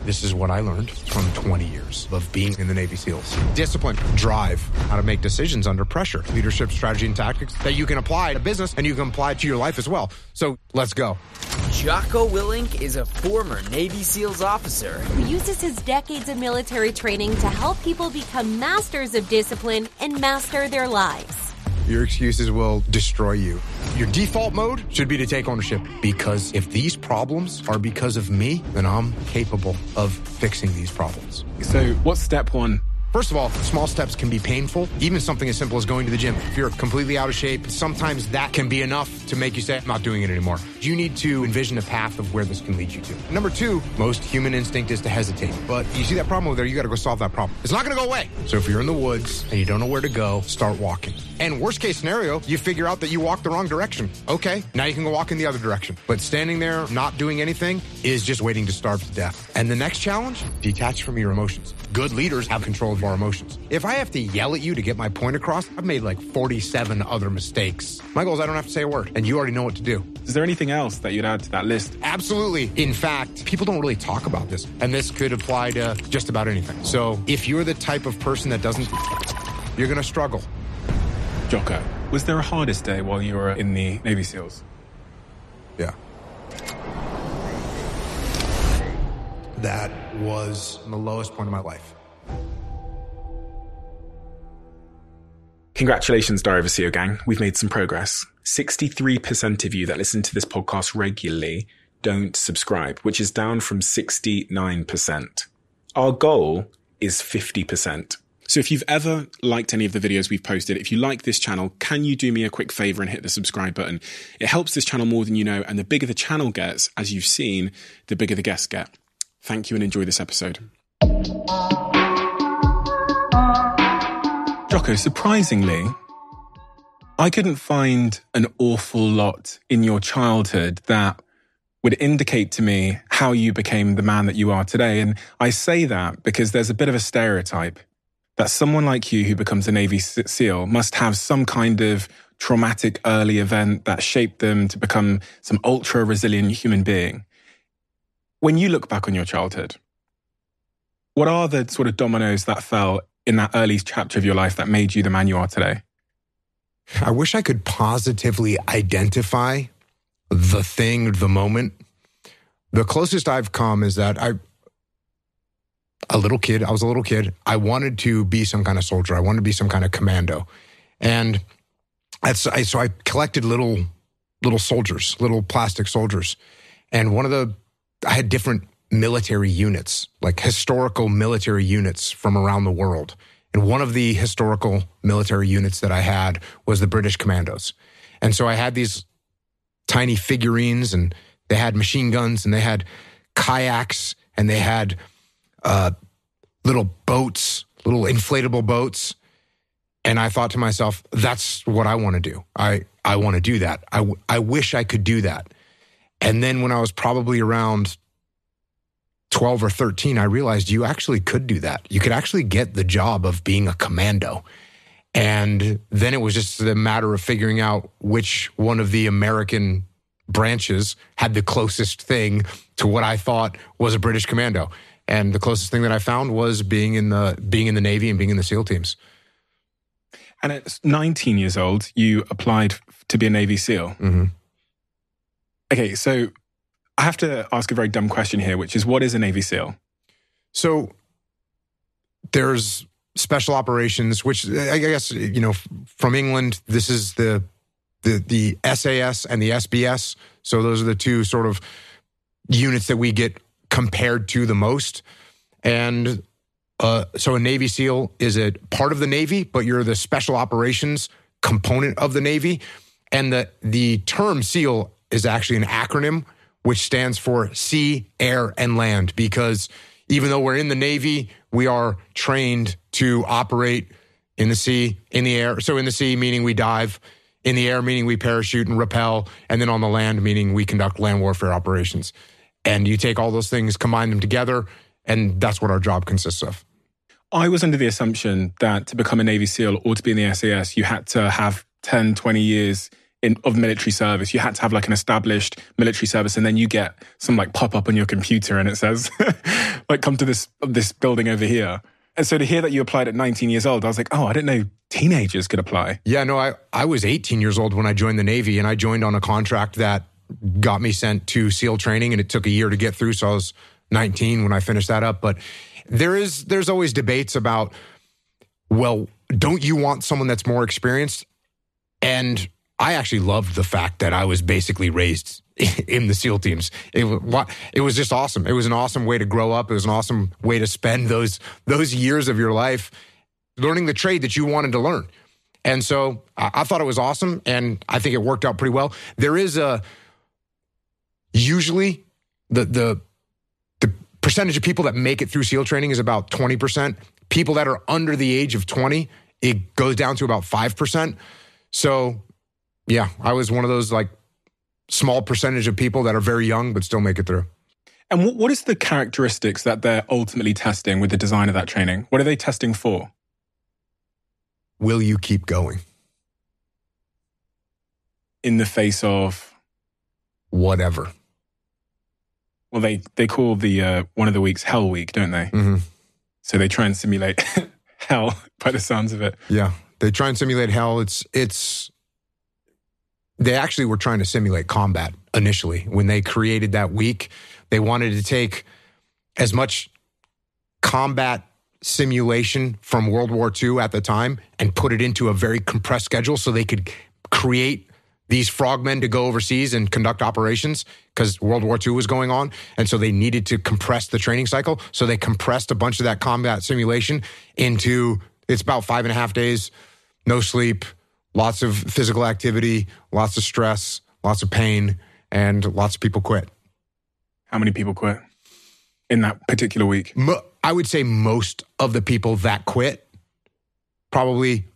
This is what I learned from 20 years of being in the Navy SEALs. Discipline, drive, how to make decisions under pressure, leadership, strategy, and tactics that you can apply to business and you can apply to your life as well. So let's go. Jocko Willink is a former Navy SEALs officer who uses his decades of military training to help people become masters of discipline and master their lives. Your excuses will destroy you. Your default mode should be to take ownership, because if these problems are because of me, then I'm capable of fixing these problems. So what's step one? First of all, small steps can be painful. Even something as simple as going to the gym. If you're completely out of shape, sometimes that can be enough to make you say, I'm not doing it anymore. You need to envision a path of where this can lead you to. Number two, most human instinct is to hesitate. But you see that problem over there, you got to go solve that problem. It's not going to go away. So if you're in the woods and you don't know where to go, start walking. And worst case scenario, you figure out that you walked the wrong direction. Okay, now you can go walk in the other direction. But standing there, not doing anything, is just waiting to starve to death. And the next challenge, detach from your emotions. Good leaders have control of our emotions. If I have to yell at you to get my point across, I've made like 47 other mistakes. My goal is I don't have to say a word, and you already know what to do. Is there anything else that you'd add to that list? Absolutely. In fact, people don't really talk about this, and this could apply to just about anything. So if you're the type of person that doesn't, you're going to struggle. Jocko, was there a hardest day while you were in the Navy SEALs? Yeah. That was the lowest point of my life. Congratulations, Diary of a SEAL gang. We've made some progress. 63% of you that listen to this podcast regularly don't subscribe, which is down from 69%. Our goal is 50%. So if you've ever liked any of the videos we've posted, if you like this channel, can you do me a quick favor and hit the subscribe button? It helps this channel more than you know, and the bigger the channel gets, as you've seen, the bigger the guests get. Thank you and enjoy this episode. Jocko, surprisingly, I couldn't find an awful lot in your childhood that would indicate to me how you became the man that you are today. And I say that because there's a bit of a stereotype that someone like you who becomes a Navy SEAL must have some kind of traumatic early event that shaped them to become some ultra resilient human being. When you look back on your childhood, what are the sort of dominoes that fell in that early chapter of your life that made you the man you are today? I wish I could positively identify the thing, the moment. The closest I've come is that I was a little kid. I wanted to be some kind of soldier. I wanted to be some kind of commando. And so I collected little soldiers, little plastic soldiers. And I had different military units, like historical military units from around the world. And one of the historical military units that I had was the British Commandos. And so I had these tiny figurines, and they had machine guns, and they had kayaks, and they had little boats, little inflatable boats. And I thought to myself, that's what I want to do. I want to do that. I wish I could do that. And then when I was probably around 12 or 13, I realized you actually could do that. You could actually get the job of being a commando. And then it was just a matter of figuring out which one of the American branches had the closest thing to what I thought was a British commando. And the closest thing that I found was being in the Navy and being in the SEAL teams. And at 19 years old, you applied to be a Navy SEAL. Mm-hmm. Okay, so I have to ask a very dumb question here, which is, what is a Navy SEAL? So there's special operations, which I guess, from England, this is the SAS and the SBS. So those are the two sort of units that we get compared to the most. And so a Navy SEAL is a part of the Navy, but you're the special operations component of the Navy. And the term SEAL is actually an acronym, which stands for sea, air, and land, because even though we're in the Navy, we are trained to operate in the sea, in the air. So in the sea, meaning we dive, in the air, meaning we parachute and rappel, and then on the land, meaning we conduct land warfare operations. And you take all those things, combine them together, and that's what our job consists of. I was under the assumption that to become a Navy SEAL or to be in the SAS, you had to have 10, 20 years of military service. You had to have like an established military service, and then you get some like pop-up on your computer and it says, like, come to this building over here. And so to hear that you applied at 19 years old, I was like, oh, I didn't know teenagers could apply. Yeah, no, I was 18 years old when I joined the Navy, and I joined on a contract that got me sent to SEAL training, and it took a year to get through. So I was 19 when I finished that up. But there's always debates about, well, don't you want someone that's more experienced? And I actually loved the fact that I was basically raised in the SEAL teams. It was just awesome. It was an awesome way to grow up. It was an awesome way to spend those years of your life learning the trade that you wanted to learn. And so I thought it was awesome, and I think it worked out pretty well. There is usually the percentage of people that make it through SEAL training is about 20%. People that are under the age of 20, it goes down to about 5%. So yeah, I was one of those like small percentage of people that are very young but still make it through. And what is the characteristics that they're ultimately testing with the design of that training? What are they testing for? Will you keep going? In the face of? Whatever. Well, they call the one of the weeks Hell Week, don't they? Mm-hmm. So they try and simulate hell by the sounds of it. Yeah, they try and simulate hell. They actually were trying to simulate combat initially. When they created that week, they wanted to take as much combat simulation from World War II at the time and put it into a very compressed schedule so they could create these frogmen to go overseas and conduct operations because World War II was going on. And so they needed to compress the training cycle. So they compressed a bunch of that combat simulation into, it's about 5.5 days, no sleep, lots of physical activity, lots of stress, lots of pain, and lots of people quit. How many people quit in that particular week? I would say most of the people that quit, probably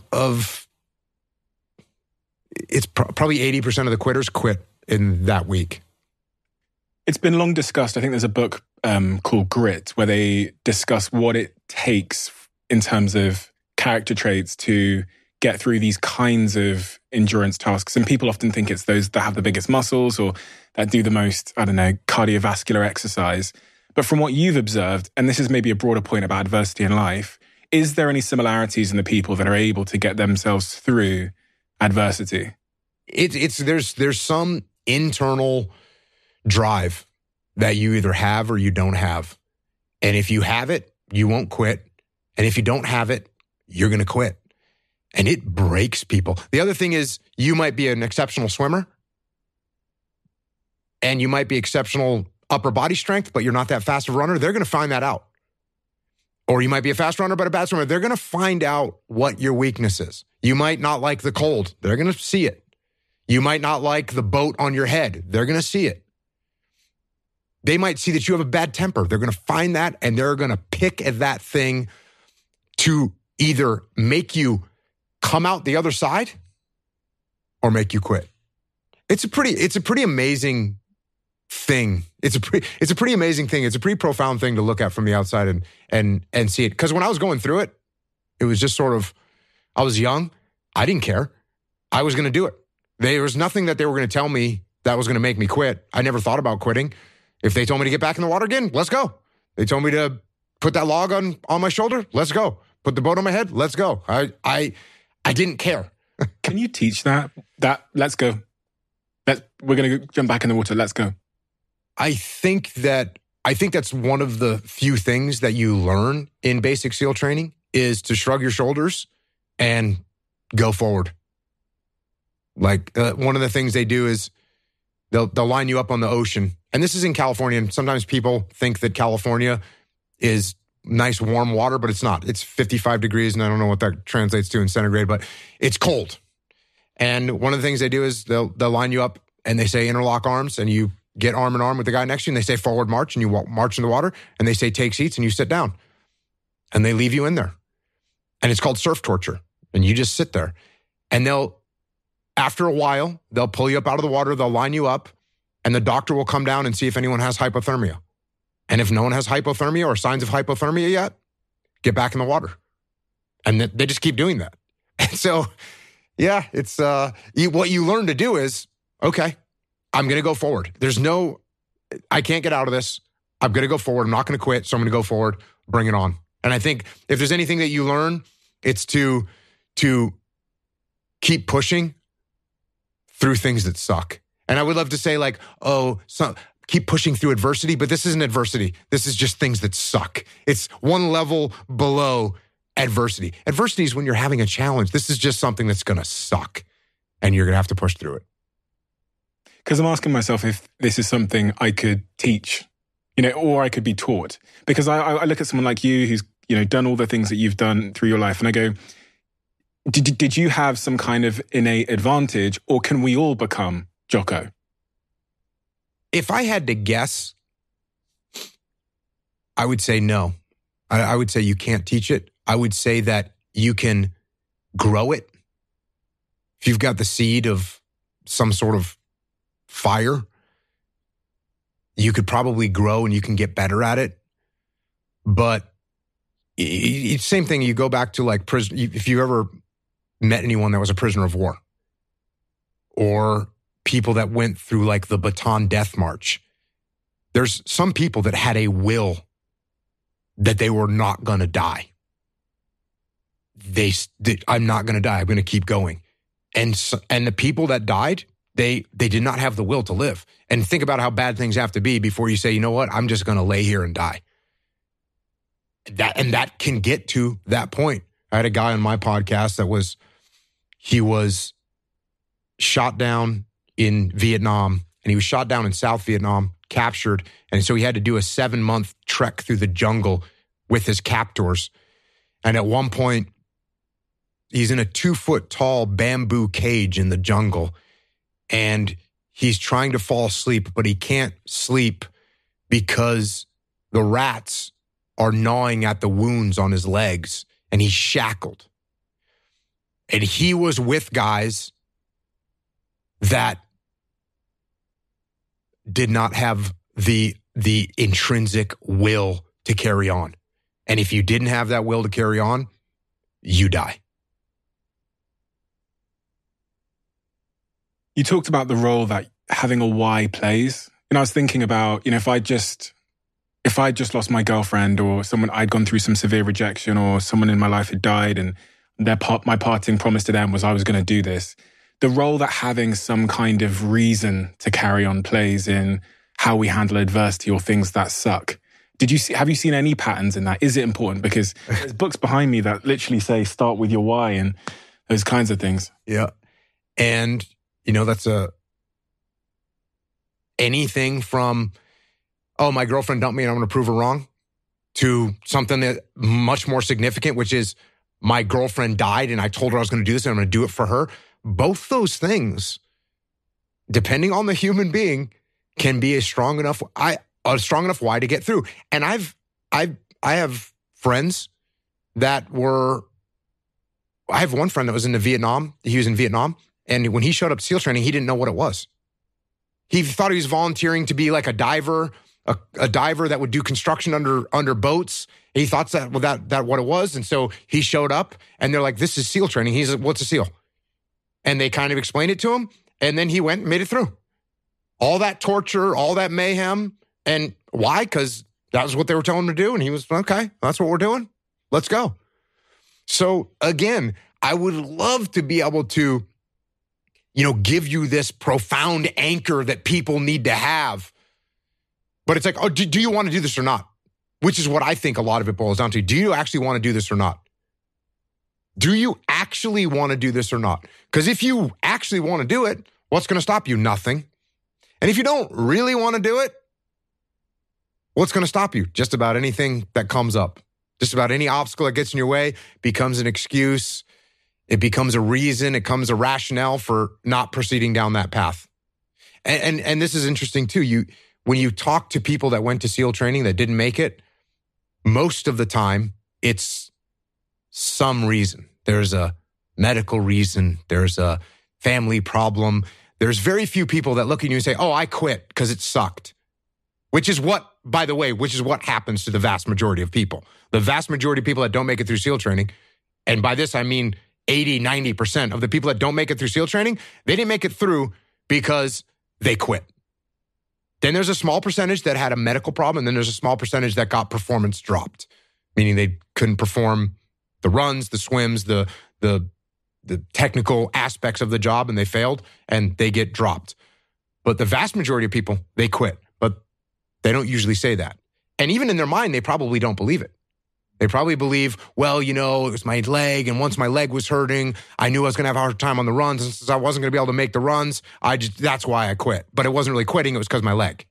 it's probably 80% of the quitters quit in that week. It's been long discussed. I think there's a book called Grit where they discuss what it takes in terms of character traits to get through these kinds of endurance tasks. And people often think it's those that have the biggest muscles or that do the most, cardiovascular exercise. But from what you've observed, and this is maybe a broader point about adversity in life, is there any similarities in the people that are able to get themselves through adversity? There's some internal drive that you either have or you don't have. And if you have it, you won't quit. And if you don't have it, you're going to quit. And it breaks people. The other thing is you might be an exceptional swimmer and you might be exceptional upper body strength, but you're not that fast of a runner. They're going to find that out. Or you might be a fast runner, but a bad swimmer. They're going to find out what your weakness is. You might not like the cold. They're going to see it. You might not like the boat on your head. They're going to see it. They might see that you have a bad temper. They're going to find that, and they're going to pick at that thing to either make you come out the other side or make you quit. It's a pretty amazing thing. It's a pretty amazing thing. It's a pretty profound thing to look at from the outside and see it. Because when I was going through it, it was just sort of, I was young. I didn't care. I was going to do it. There was nothing that they were going to tell me that was going to make me quit. I never thought about quitting. If they told me to get back in the water again, let's go. They told me to put that log on my shoulder, let's go. Put the boat on my head, let's go. I didn't care. Can you teach that let's go? We're going to jump back in the water, let's go. I think that's one of the few things that you learn in basic SEAL training is to shrug your shoulders and go forward. Like one of the things they do is they'll line you up on the ocean. And this is in California. And sometimes people think that California is nice, warm water, but it's not. It's 55 degrees. And I don't know what that translates to in centigrade, but it's cold. And one of the things they do is they'll line you up and they say interlock arms, and you get arm in arm with the guy next to you, and they say forward march, and you march in the water, and they say take seats, and you sit down. And they leave you in there. And it's called surf torture. And you just sit there. And after a while, they'll pull you up out of the water, they'll line you up, and the doctor will come down and see if anyone has hypothermia. And if no one has hypothermia or signs of hypothermia yet, get back in the water. And they just keep doing that. And so Yeah, it's what you learn to do is, okay, I'm going to go forward. I can't get out of this. I'm going to go forward. I'm not going to quit. So I'm going to go forward, bring it on. And I think if there's anything that you learn, it's to keep pushing through things that suck. And I would love to say like, keep pushing through adversity, but this isn't adversity. This is just things that suck. It's one level below adversity. Adversity is when you're having a challenge. This is just something that's going to suck and you're going to have to push through it. Because I'm asking myself if this is something I could teach, or I could be taught. Because I look at someone like you who's, done all the things that you've done through your life and I go, did you have some kind of innate advantage or can we all become Jocko? If I had to guess, I would say no. I would say you can't teach it. I would say that you can grow it. If you've got the seed of some sort of fire, you could probably grow and you can get better at it. But same thing, you go back to like prison. If you ever met anyone that was a prisoner of war or people that went through like the Bataan Death March, there's some people that had a will that they were not going to die. I'm not going to die. I'm going to keep going. And the people that died, they did not have the will to live. And think about how bad things have to be before you say, you know what, I'm just going to lay here and die. That can get to that point. I had a guy on my podcast he was shot down in Vietnam, and he was shot down in South Vietnam, captured. And so he had to do a 7-month trek through the jungle with his captors. And at one point, he's in a 2-foot tall bamboo cage in the jungle. And he's trying to fall asleep, but he can't sleep because the rats are gnawing at the wounds on his legs, and he's shackled. And he was with guys that did not have the intrinsic will to carry on. And if you didn't have that will to carry on, you die. You talked about the role that having a why plays. And I was thinking about, if I just lost my girlfriend or someone, I'd gone through some severe rejection or someone in my life had died and my parting promise to them was I was going to do this. The role that having some kind of reason to carry on plays in how we handle adversity or things that suck. Have you seen any patterns in that? Is it important? Because there's books behind me that literally say start with your why and those kinds of things. Yeah. And, that's anything from, oh, my girlfriend dumped me and I'm going to prove her wrong, to something that much more significant, which is my girlfriend died and I told her I was going to do this and I'm going to do it for her. Both those things, depending on the human being, can be a strong enough why to get through. And I have friends that I have one friend that was in Vietnam. He was in Vietnam. And when he showed up to SEAL training, he didn't know what it was. He thought he was volunteering to be like a diver, a diver that would do construction under boats. He thought that what it was. And so he showed up and they're like, this is SEAL training. He's like, what's a SEAL? And they kind of explained it to him. And then he went and made it through. All that torture, all that mayhem. And why? Because that was what they were telling him to do. And he was, okay, that's what we're doing. Let's go. So again, I would love to be able to, give you this profound anchor that people need to have. But it's like, oh, do you want to do this or not? Which is what I think a lot of it boils down to. Do you actually want to do this or not? Do you actually want to do this or not? Because if you actually want to do it, what's going to stop you? Nothing. And if you don't really want to do it, what's going to stop you? Just about anything that comes up. Just about any obstacle that gets in your way becomes an excuse. It becomes a reason. It becomes a rationale for not proceeding down that path. And this is interesting too. When you talk to people that went to SEAL training that didn't make it, most of the time it's some reason. There's a medical reason. There's a family problem. There's very few people that look at you and say, oh, I quit because it sucked. Which is what happens to the vast majority of people. The vast majority of people that don't make it through SEAL training, and by this I mean 80, 90% of the people that don't make it through SEAL training, they didn't make it through because they quit. Then there's a small percentage that had a medical problem, and then there's a small percentage that got performance dropped, meaning they couldn't perform the runs, the swims, the technical aspects of the job, and they failed, and they get dropped. But the vast majority of people, they quit, but they don't usually say that. And even in their mind, they probably don't believe it. They probably believe, well, it was my leg, and once my leg was hurting, I knew I was going to have a hard time on the runs, and since I wasn't going to be able to make the runs, that's why I quit. But it wasn't really quitting, it was because of my leg.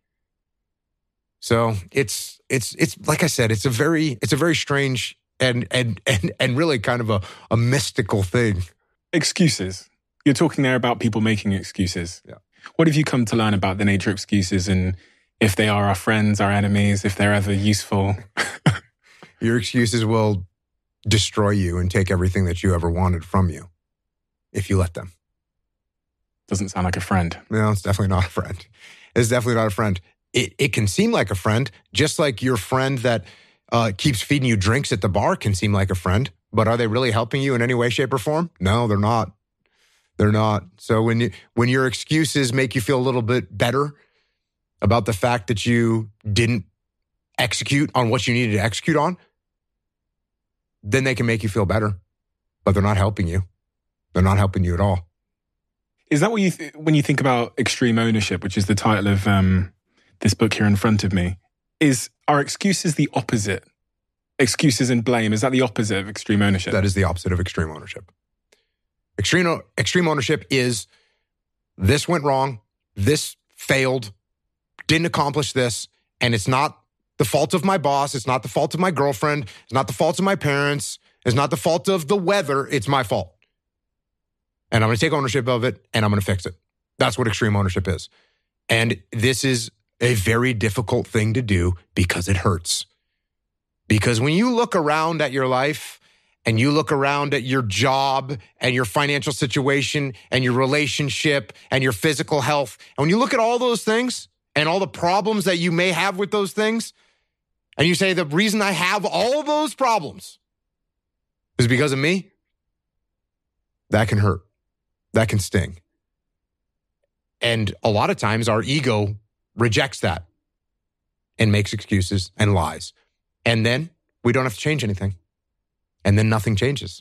So it's like I said, it's a very strange and really kind of a mystical thing. Excuses. You're talking there about people making excuses. Yeah. What have you come to learn about the nature of excuses, and if they are our friends, our enemies, if they're ever useful? Your excuses will destroy you and take everything that you ever wanted from you if you let them. Doesn't sound like a friend. No, it's definitely not a friend. It's definitely not a friend. It can seem like a friend, just like your friend that keeps feeding you drinks at the bar can seem like a friend. But are they really helping you in any way, shape, or form? No, they're not. They're not. So when your excuses make you feel a little bit better about the fact that you didn't execute on what you needed to execute on, then they can make you feel better. But they're not helping you. They're not helping you at all. Is that what you when you think about extreme ownership, which is the title of this book here in front of me, are excuses the opposite? Excuses and blame, is that the opposite of extreme ownership? That is the opposite of extreme ownership. Extreme ownership is, this went wrong, this failed, didn't accomplish this, and it's not the fault of my boss, it's not the fault of my girlfriend, it's not the fault of my parents, it's not the fault of the weather, it's my fault. And I'm going to take ownership of it, and I'm going to fix it. That's what extreme ownership is. And this is a very difficult thing to do because it hurts. Because when you look around at your life and you look around at your job and your financial situation and your relationship and your physical health, and when you look at all those things and all the problems that you may have with those things, and you say, the reason I have all those problems is because of me, that can hurt. That can sting. And a lot of times our ego rejects that and makes excuses and lies. And then we don't have to change anything. And then nothing changes.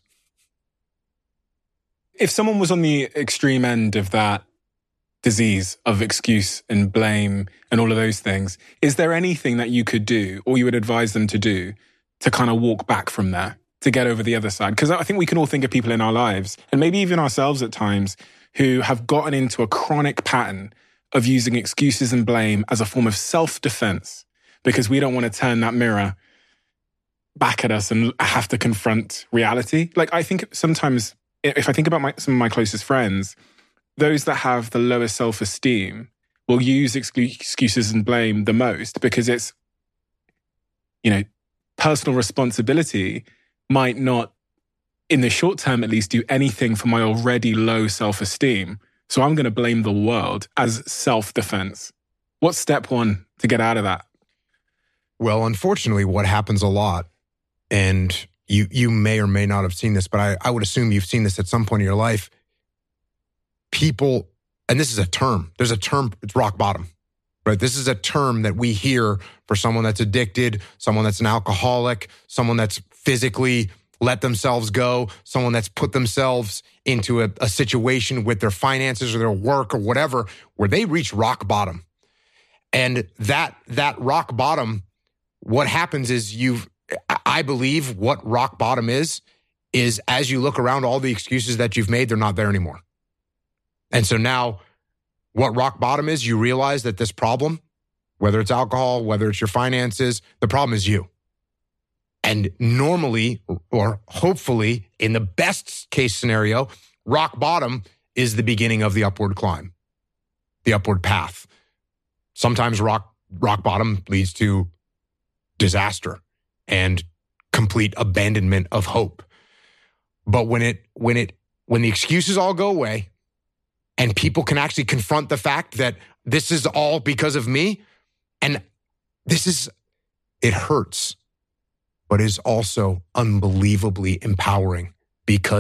If someone was on the extreme end of that disease of excuse and blame and all of those things, is there anything that you could do or you would advise them to do to kind of walk back from there, to get over the other side? Because I think we can all think of people in our lives, and maybe even ourselves at times, who have gotten into a chronic pattern of using excuses and blame as a form of self-defense because we don't want to turn that mirror back at us and have to confront reality. Like, I think sometimes, if I think about some of my closest friends, those that have the lowest self-esteem will use excuses and blame the most because it's, personal responsibility might not, in the short term at least, do anything for my already low self-esteem. So I'm going to blame the world as self-defense. What's step one to get out of that? Well, unfortunately, what happens a lot, and you may or may not have seen this, but I would assume you've seen this at some point in your life. People, and this is a term, there's a term, it's rock bottom, right? This is a term that we hear for someone that's addicted, someone that's an alcoholic, someone that's physically let themselves go, someone that's put themselves into a situation with their finances or their work or whatever, where they reach rock bottom. And that rock bottom, what happens is I believe what rock bottom is as you look around all the excuses that you've made, they're not there anymore. And so now what rock bottom is, you realize that this problem, whether it's alcohol, whether it's your finances, the problem is you. And normally, or hopefully, in the best case scenario, rock bottom is the beginning of the upward climb, the upward path. Sometimes rock bottom leads to disaster and complete abandonment of hope. But when the excuses all go away and people can actually confront the fact that this is all because of me, and it hurts, but is also unbelievably empowering because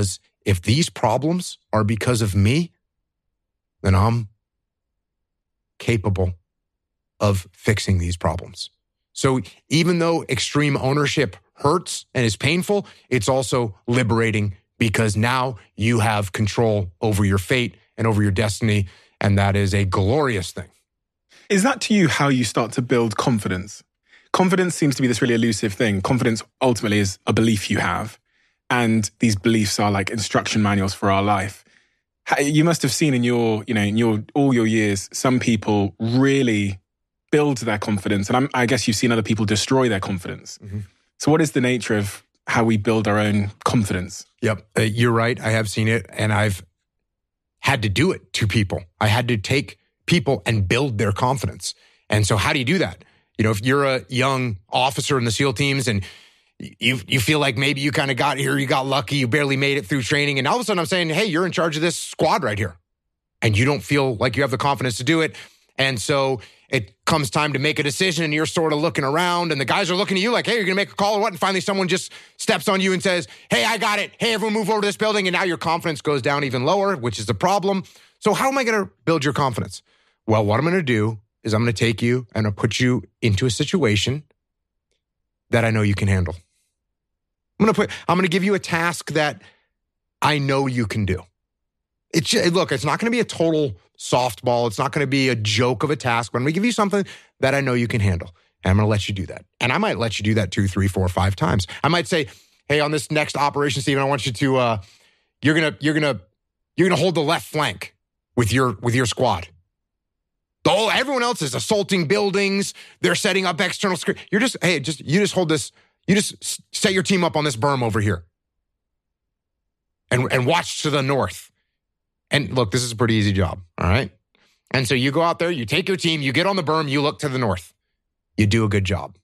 if these problems are because of me, then I'm capable of fixing these problems. So even though extreme ownership hurts and is painful, it's also liberating because now you have control over your fate and over your destiny, and that is a glorious thing. Is that to you how you start to build confidence? Confidence seems to be this really elusive thing. Confidence ultimately is a belief you have, and these beliefs are like instruction manuals for our life. You must have seen in your all your years, some people really build their confidence, and I guess you've seen other people destroy their confidence. Mm-hmm. So what is the nature of how we build our own confidence? Yep, you're right. I have seen it, and I've had to do it to people. I had to take people and build their confidence. And so how do you do that? You know, if you're a young officer in the SEAL teams and you feel like maybe you kind of got here, you got lucky, you barely made it through training, and all of a sudden I'm saying, hey, you're in charge of this squad right here. And you don't feel like you have the confidence to do it. And so it comes time to make a decision and you're sort of looking around and the guys are looking at you like, hey, you're going to make a call or what? And finally someone just steps on you and says, hey, I got it. Hey, everyone move over to this building. And now your confidence goes down even lower, which is the problem. So how am I going to build your confidence? Well, what I'm going to do is I'm going to take you and I'll put you into a situation that I know you can handle. I'm going to give you a task that I know you can do. Look, it's not going to be a total softball. It's not going to be a joke of a task, but I'm going to give you something that I know you can handle. And I'm going to let you do that. And I might let you do that 2, 3, 4, 5 times. I might say, hey, on this next operation, Stephen, I want you to, you're going to hold the left flank with your squad. Everyone else is assaulting buildings. They're setting up external screen. You just hold this. You just set your team up on this berm over here and watch to the north. And look, this is a pretty easy job, all right? And so you go out there, you take your team, you get on the berm, you look to the north. You do a good job.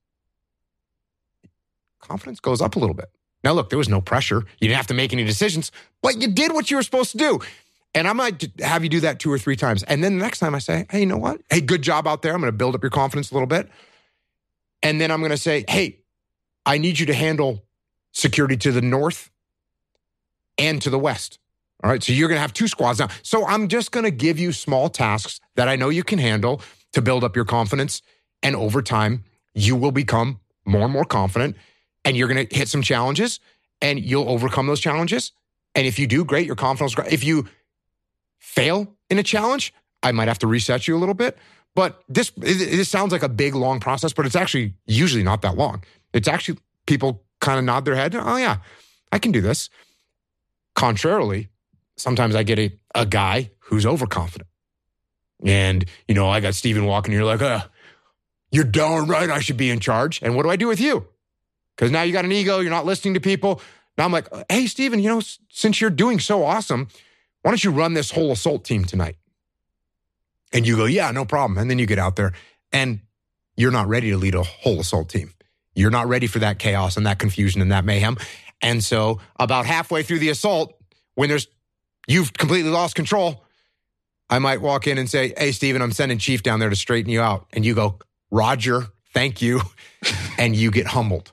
Confidence goes up a little bit. Now, look, there was no pressure. You didn't have to make any decisions, but you did what you were supposed to do. And I might have you do that 2 or 3 times. And then the next time I say, hey, you know what? Hey, good job out there. I'm going to build up your confidence a little bit. And then I'm going to say, hey, I need you to handle security to the north and to the west. All right, so you're going to have 2 squads now. So I'm just going to give you small tasks that I know you can handle to build up your confidence. And over time, you will become more and more confident. And you're going to hit some challenges and you'll overcome those challenges. And if you do, great, your confidence will grow. If you fail in a challenge, I might have to reset you a little bit. But this sounds like a big, long process, but it's actually usually not that long. It's actually people kind of nod their head. Oh, yeah, I can do this. Contrarily, sometimes I get a guy who's overconfident. And, I got Stephen walking here like, you're darn right I should be in charge. And what do I do with you? Because now you got an ego, you're not listening to people. Now I'm like, hey, Stephen, since you're doing so awesome, why don't you run this whole assault team tonight? And you go, yeah, no problem. And then you get out there and you're not ready to lead a whole assault team. You're not ready for that chaos and that confusion and that mayhem. And so about halfway through the assault, when you've completely lost control, I might walk in and say, hey, Stephen, I'm sending Chief down there to straighten you out. And you go, Roger, thank you. And you get humbled.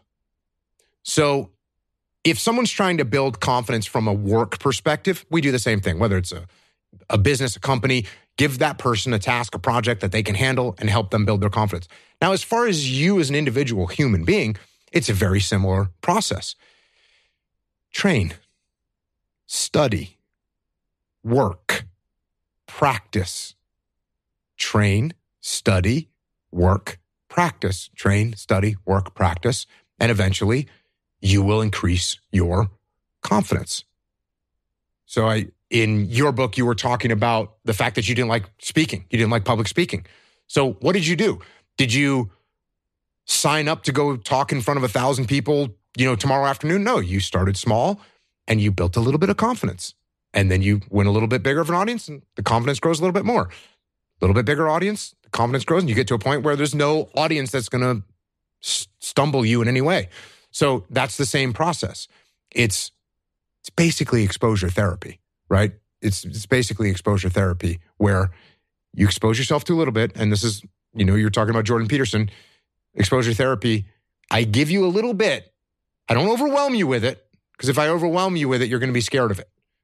So if someone's trying to build confidence from a work perspective, we do the same thing, whether it's a business, a company, give that person a task, a project that they can handle and help them build their confidence. Now, as far as you as an individual human being, it's a very similar process. Train, study, work, practice. Train, study, work, practice. Train, study, work, practice. And eventually, you will increase your confidence. So in your book, you were talking about the fact that you didn't like speaking. You didn't like public speaking. So what did you do? Did you sign up to go talk in front of 1,000 people, tomorrow afternoon? No, you started small and you built a little bit of confidence. And then you win a little bit bigger of an audience and the confidence grows a little bit more. A little bit bigger audience, the confidence grows, and you get to a point where there's no audience that's going to stumble you in any way. So that's the same process. It's basically exposure therapy, right? It's basically exposure therapy where you expose yourself to a little bit. And this is, you're talking about Jordan Peterson, exposure therapy. I give you a little bit. I don't overwhelm you with it, because if I overwhelm you with it, you're going to be scared of it.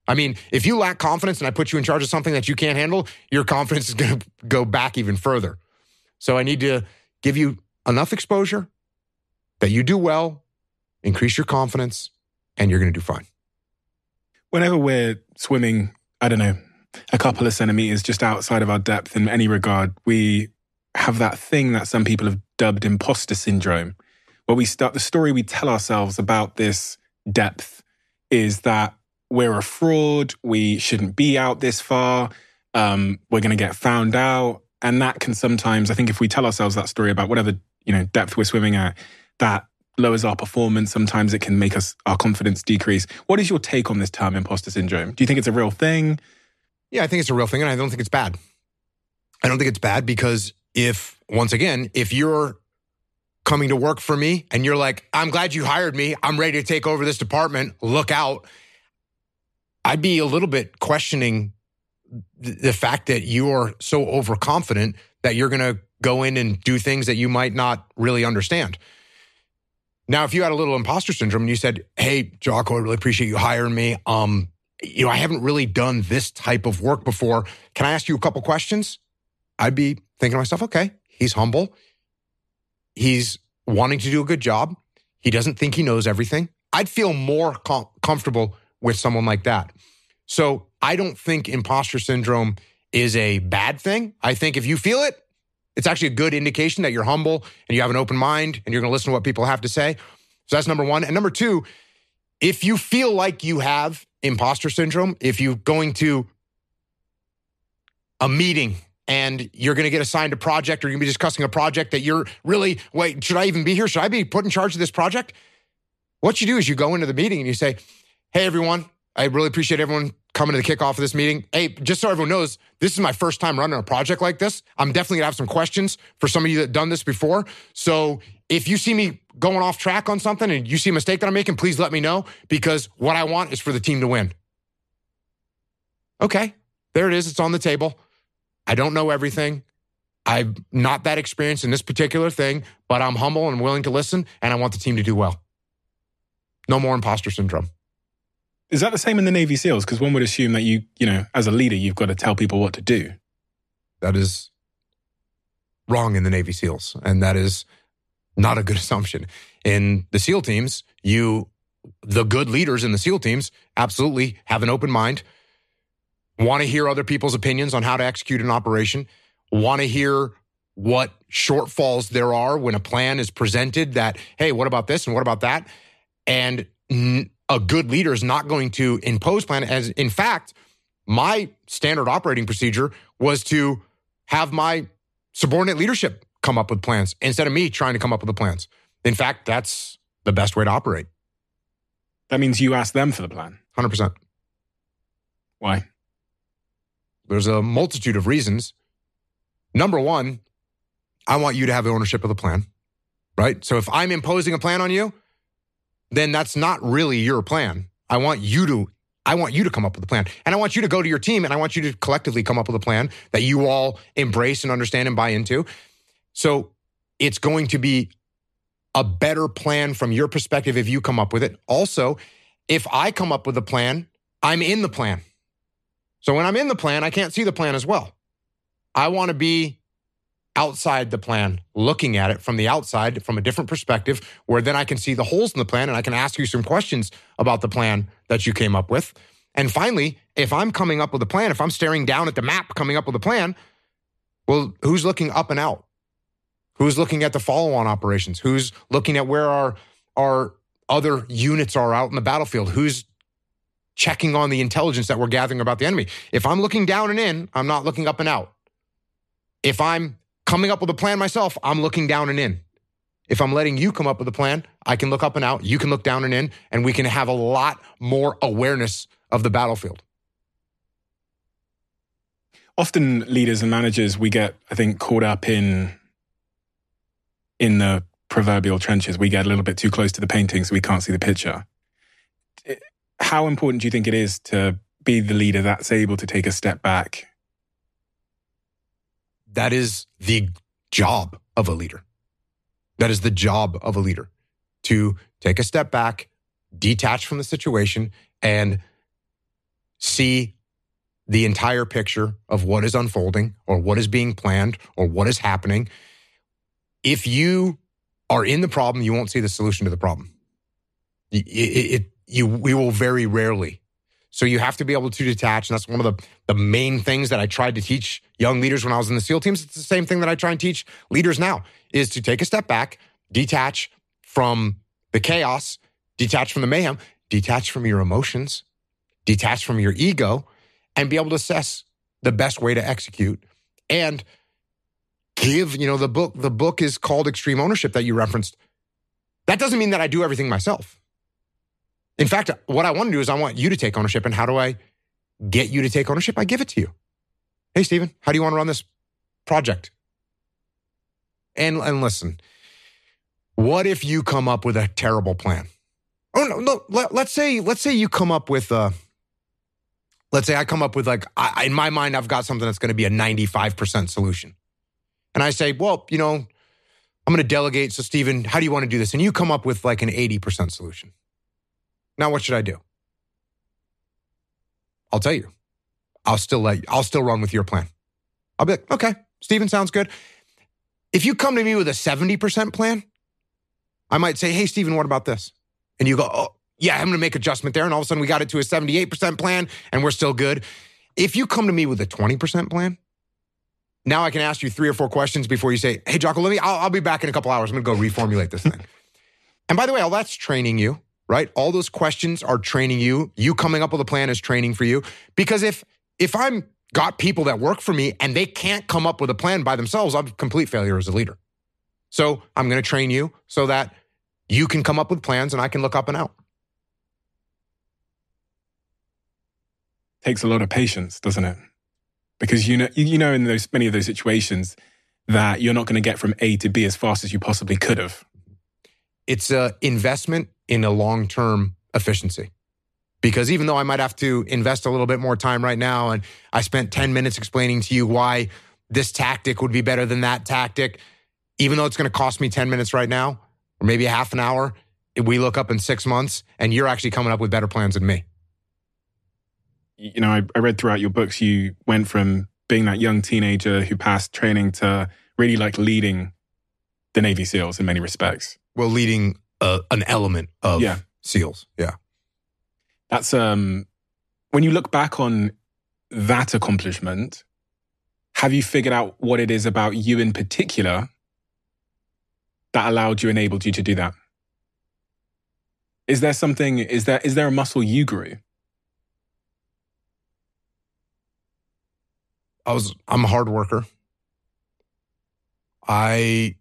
I mean, if you lack confidence and I put you in charge of something that you can't handle, your confidence is going to go back even further. So I need to give you enough exposure that you do well, increase your confidence, and you're going to do fine. Whenever we're swimming, I don't know, a couple of centimeters just outside of our depth in any regard, we have that thing that some people have dubbed imposter syndrome, where we start the story we tell ourselves about this depth is that we're a fraud, we shouldn't be out this far, we're going to get found out. And that can sometimes, I think if we tell ourselves that story about whatever, depth we're swimming at, that lowers our performance. Sometimes it can make our confidence decrease. What is your take on this term, imposter syndrome? Do you think it's a real thing? Yeah, I think it's a real thing, and I don't think it's bad. I don't think it's bad because if you're coming to work for me and you're like, I'm glad you hired me, I'm ready to take over this department, look out, I'd be a little bit questioning the fact that you're so overconfident that you're going to go in and do things that you might not really understand. Now, if you had a little imposter syndrome and you said, hey, Jocko, I really appreciate you hiring me. I haven't really done this type of work before. Can I ask you a couple questions? I'd be thinking to myself, okay, he's humble. He's wanting to do a good job. He doesn't think he knows everything. I'd feel more comfortable with someone like that. So I don't think imposter syndrome is a bad thing. I think if you feel it, it's actually a good indication that you're humble and you have an open mind and you're going to listen to what people have to say. So that's number one. And number two, if you feel like you have imposter syndrome, if you're going to a meeting and you're going to get assigned a project or you're going to be discussing a project that you're really, wait, should I even be here? Should I be put in charge of this project? What you do is you go into the meeting and you say, hey, everyone, I really appreciate everyone coming to the kickoff of this meeting. Hey, just so everyone knows, this is my first time running a project like this. I'm definitely going to have some questions for some of you that have done this before. So if you see me going off track on something and you see a mistake that I'm making, please let me know because what I want is for the team to win. Okay, there it is. It's on the table. I don't know everything. I'm not that experienced in this particular thing, but I'm humble and willing to listen, and I want the team to do well. No more imposter syndrome. Is that the same in the Navy SEALs? Because one would assume that you as a leader, you've got to tell people what to do. That is wrong in the Navy SEALs, and that is not a good assumption. In the SEAL teams, the good leaders in the SEAL teams absolutely have an open mind, want to hear other people's opinions on how to execute an operation, want to hear what shortfalls there are when a plan is presented that, hey, what about this and what about that? And a good leader is not going to impose plan. As in fact, my standard operating procedure was to have my subordinate leadership come up with plans instead of me trying to come up with the plans. In fact, that's the best way to operate. That means you ask them for the plan. 100%. Why? There's a multitude of reasons. Number one, I want you to have ownership of the plan, right? So if I'm imposing a plan on you, then that's not really your plan. I want you to come up with a plan. And I want you to go to your team and I want you to collectively come up with a plan that you all embrace and understand and buy into. So it's going to be a better plan from your perspective if you come up with it. Also, if I come up with a plan, I'm in the plan. So when I'm in the plan, I can't see the plan as well. I want to be outside the plan, looking at it from the outside, from a different perspective, where then I can see the holes in the plan and I can ask you some questions about the plan that you came up with. And finally, if I'm coming up with a plan, if I'm staring down at the map coming up with a plan, well, who's looking up and out? Who's looking at the follow-on operations? Who's looking at where our other units are out in the battlefield? Who's checking on the intelligence that we're gathering about the enemy? If I'm looking down and in, I'm not looking up and out. If I'm coming up with a plan myself, I'm looking down and in. If I'm letting you come up with a plan, I can look up and out, you can look down and in, and we can have a lot more awareness of the battlefield. Often leaders and managers, we get, I think, caught up in the proverbial trenches. We get a little bit too close to the painting so we can't see the picture. How important do you think it is to be the leader that's able to take a step back? That is the job of a leader. That is the job of a leader, to take a step back, detach from the situation, and see the entire picture of what is unfolding or what is being planned or what is happening. If you are in the problem, you won't see the solution to the problem. We will very rarely. So you have to be able to detach. And that's one of the main things that I tried to teach young leaders when I was in the SEAL teams. It's the same thing that I try and teach leaders now, is to take a step back, detach from the chaos, detach from the mayhem, detach from your emotions, detach from your ego, and be able to assess the best way to execute and give, the book is called Extreme Ownership that you referenced. That doesn't mean that I do everything myself. In fact, what I want to do is I want you to take ownership. And how do I get you to take ownership? I give it to you. Hey, Stephen, how do you want to run this project? And listen, what if you come up with a terrible plan? Oh, no. Let's say you come up with let's say I come up with in my mind, I've got something that's going to be a 95% solution. And I say, well, I'm going to delegate. So Stephen, how do you want to do this? And you come up with an 80% solution. Now, what should I do? I'll tell you. I'll still run with your plan. I'll be like, okay, Stephen, sounds good. If you come to me with a 70% plan, I might say, hey, Stephen, what about this? And you go, oh, yeah, I'm going to make adjustment there. And all of a sudden we got it to a 78% plan and we're still good. If you come to me with a 20% plan, now I can ask you 3 or 4 questions before you say, hey, Jocko, I'll be back in a couple hours. I'm going to go reformulate this thing. And by the way, all that's training you, right? All those questions are training you. You coming up with a plan is training for you. Because if I'm got people that work for me and they can't come up with a plan by themselves, I'm a complete failure as a leader. So I'm going to train you so that you can come up with plans and I can look up and out. Takes a lot of patience, doesn't it? Because in many of those situations that you're not going to get from A to B as fast as you possibly could have. It's an investment in a long-term efficiency. Because even though I might have to invest a little bit more time right now, and I spent 10 minutes explaining to you why this tactic would be better than that tactic, even though it's going to cost me 10 minutes right now, or maybe a half an hour, we look up in 6 months and you're actually coming up with better plans than me. I read throughout your books, you went from being that young teenager who passed training to really leading the Navy SEALs in many respects. Well, leading an element of SEALs. Yeah. That's, when you look back on that accomplishment, have you figured out what it is about you in particular that allowed you, enabled you to do that? Is there a muscle you grew? I'm a hard worker. I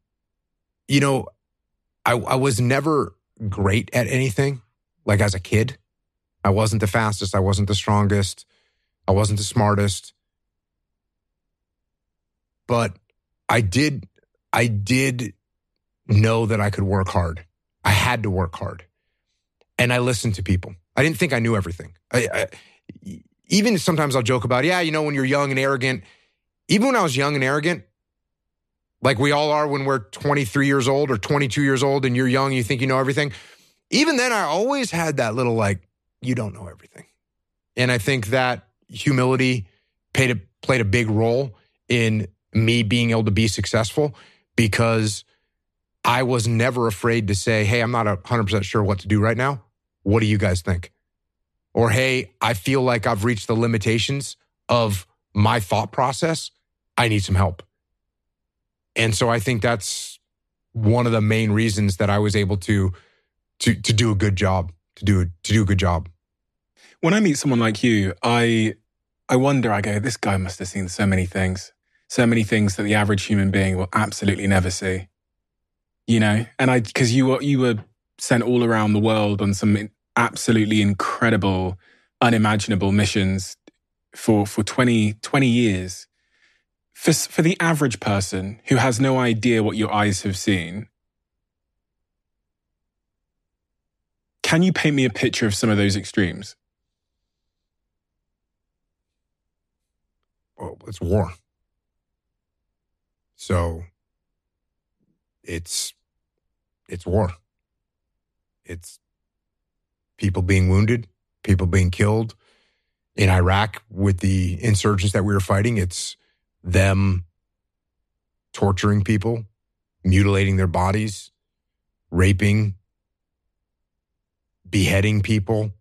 was never great at anything. As a kid, I wasn't the fastest. I wasn't the strongest. I wasn't the smartest. But I did know that I could work hard. I had to work hard. And I listened to people. I didn't think I knew everything. Even sometimes I'll joke about, when you're young and arrogant, even when I was young and arrogant, like we all are when we're 23 years old or 22 years old and you're young, you think you know everything. Even then, I always had that little you don't know everything. And I think that humility played a big role in me being able to be successful because I was never afraid to say, hey, I'm not 100% sure what to do right now. What do you guys think? Or, hey, I feel like I've reached the limitations of my thought process. I need some help. And so I think that's one of the main reasons that I was able to do a good job, to do a good job. When I meet someone like you, I wonder, I go, this guy must have seen so many things that the average human being will absolutely never see. And because you were sent all around the world on some absolutely incredible, unimaginable missions for 20 years. For the average person who has no idea what your eyes have seen, can you paint me a picture of some of those extremes? Well, it's war. So it's war. It's people being wounded, people being killed in Iraq with the insurgents that we were fighting, it's them torturing people, mutilating their bodies, raping, beheading people.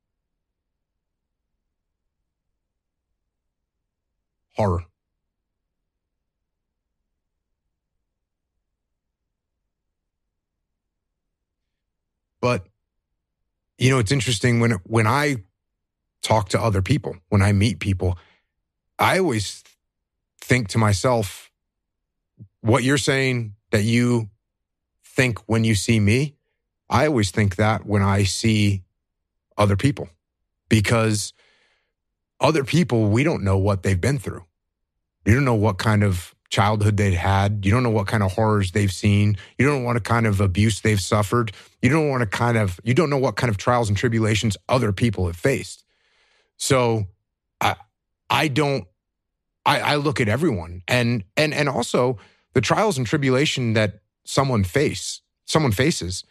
Horror. But, you know, it's interesting when I talk to other people, when I meet people, I always think to myself, what you're saying that you think when you see me, I always think that when I see other people, because other people, we don't know what they've been through. You don't know what kind of childhood they've had. You don't know what kind of horrors they've seen. You don't know what kind of abuse they've suffered. You don't know what kind of trials and tribulations other people have faced. So I look at everyone and also the trials and tribulation that someone faces,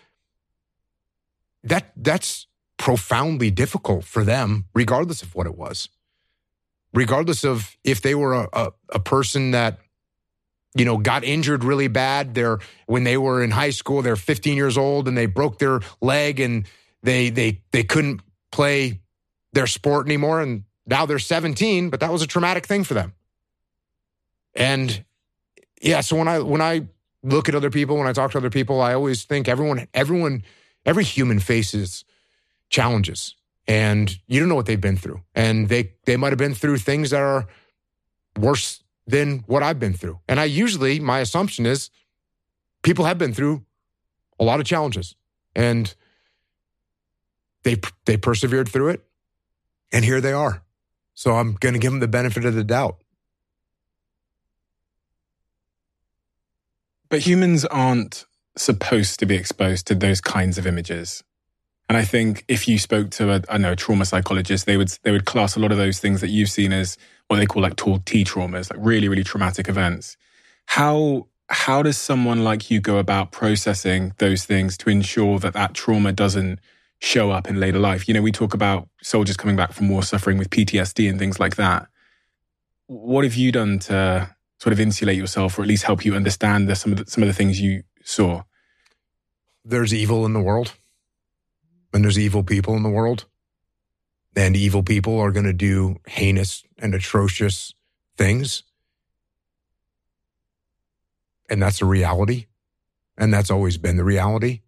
that's profoundly difficult for them, regardless of what it was. Regardless of if they were a person that, you know, got injured really bad. When they were in high school, they're 15 years old and they broke their leg and they couldn't play their sport anymore. And now they're 17, but that was a traumatic thing for them. And yeah, so when I look at other people, when I talk to other people, I always think every human faces challenges. And you don't know what they've been through. And they might have been through things that are worse than what I've been through. And my assumption is people have been through a lot of challenges. And they persevered through it. And here they are. So I'm going to give them the benefit of the doubt. But humans aren't supposed to be exposed to those kinds of images. And I think if you spoke to a trauma psychologist, they would class a lot of those things that you've seen as what they call like tall T traumas, like really, really traumatic events. How does someone like you go about processing those things to ensure that trauma doesn't show up in later life? You know, we talk about soldiers coming back from war suffering with PTSD and things like that. What have you done to sort of insulate yourself, or at least help you understand some of the things you saw? There's evil in the world. And there's evil people in the world. And evil people are going to do heinous and atrocious things. And that's a reality. And that's always been the reality.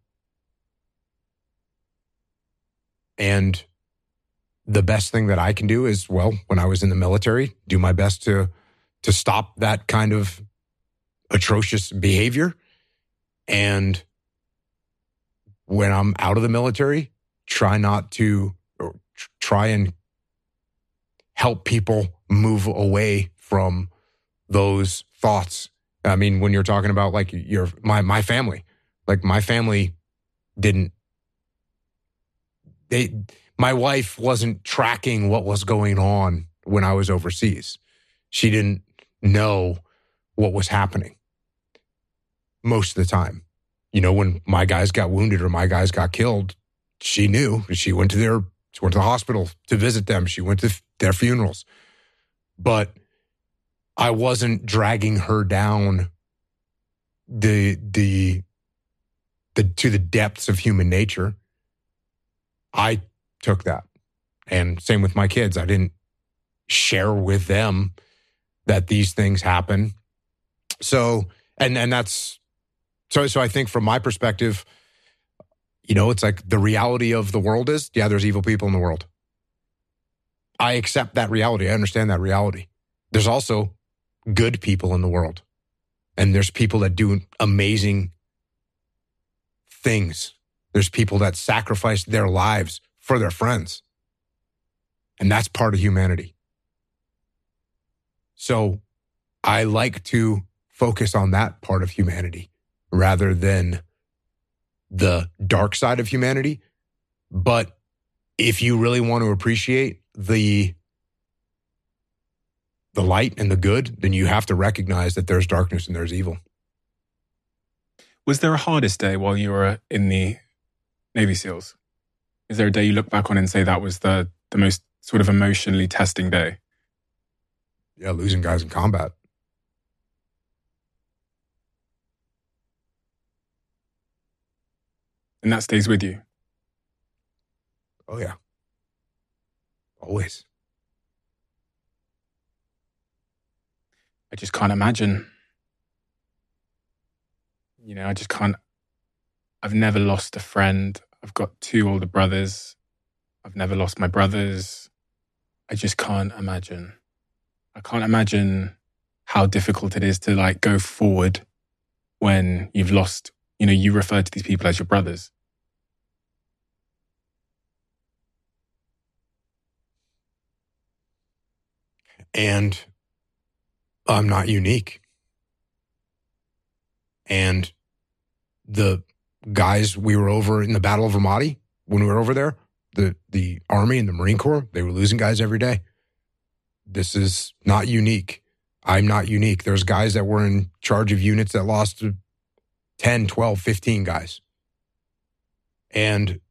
And the best thing that I can do is, well, when I was in the military, do my best to stop that kind of atrocious behavior. And when I'm out of the military, try and help people move away from those thoughts. I mean, when you're talking about like my family, like my family my wife wasn't tracking what was going on when I was overseas. She didn't know what was happening most of the time. You know, when my guys got wounded or my guys got killed, she knew. She went to the hospital to visit them. She went to their funerals. But I wasn't dragging her down to the depths of human nature. I took that. And same with my kids. I didn't share with them that these things happen. So, and that's, so I think from my perspective, you know, it's like the reality of the world is, yeah, there's evil people in the world. I accept that reality. I understand that reality. There's also good people in the world. And there's people that do amazing things. There's people that sacrifice their lives for their friends. And that's part of humanity. So I like to focus on that part of humanity rather than the dark side of humanity. But if you really want to appreciate the light and the good, then you have to recognize that there's darkness and there's evil. Was there a hardest day while you were in the Navy SEALs? Is there a day you look back on and say that was the most sort of emotionally testing day. Yeah, losing guys in combat. And that stays with you. Oh, yeah. Always. I just can't imagine. You know, I just can't. I've never lost a friend. I've got 2 older brothers. I've never lost my brothers. I just can't imagine. I can't imagine how difficult it is to like go forward when you've lost, you know, you refer to these people as your brothers. And I'm not unique. And the guys we were over in the Battle of Ramadi, when we were over there, the Army and the Marine Corps, they were losing guys every day. This is not unique. I'm not unique. There's guys that were in charge of units that lost 10, 12, 15 guys. And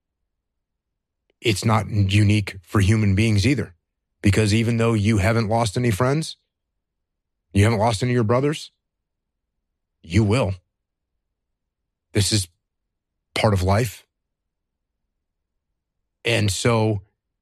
it's not unique for human beings either. Because even though you haven't lost any friends, you haven't lost any of your brothers, you will. This is part of life. And so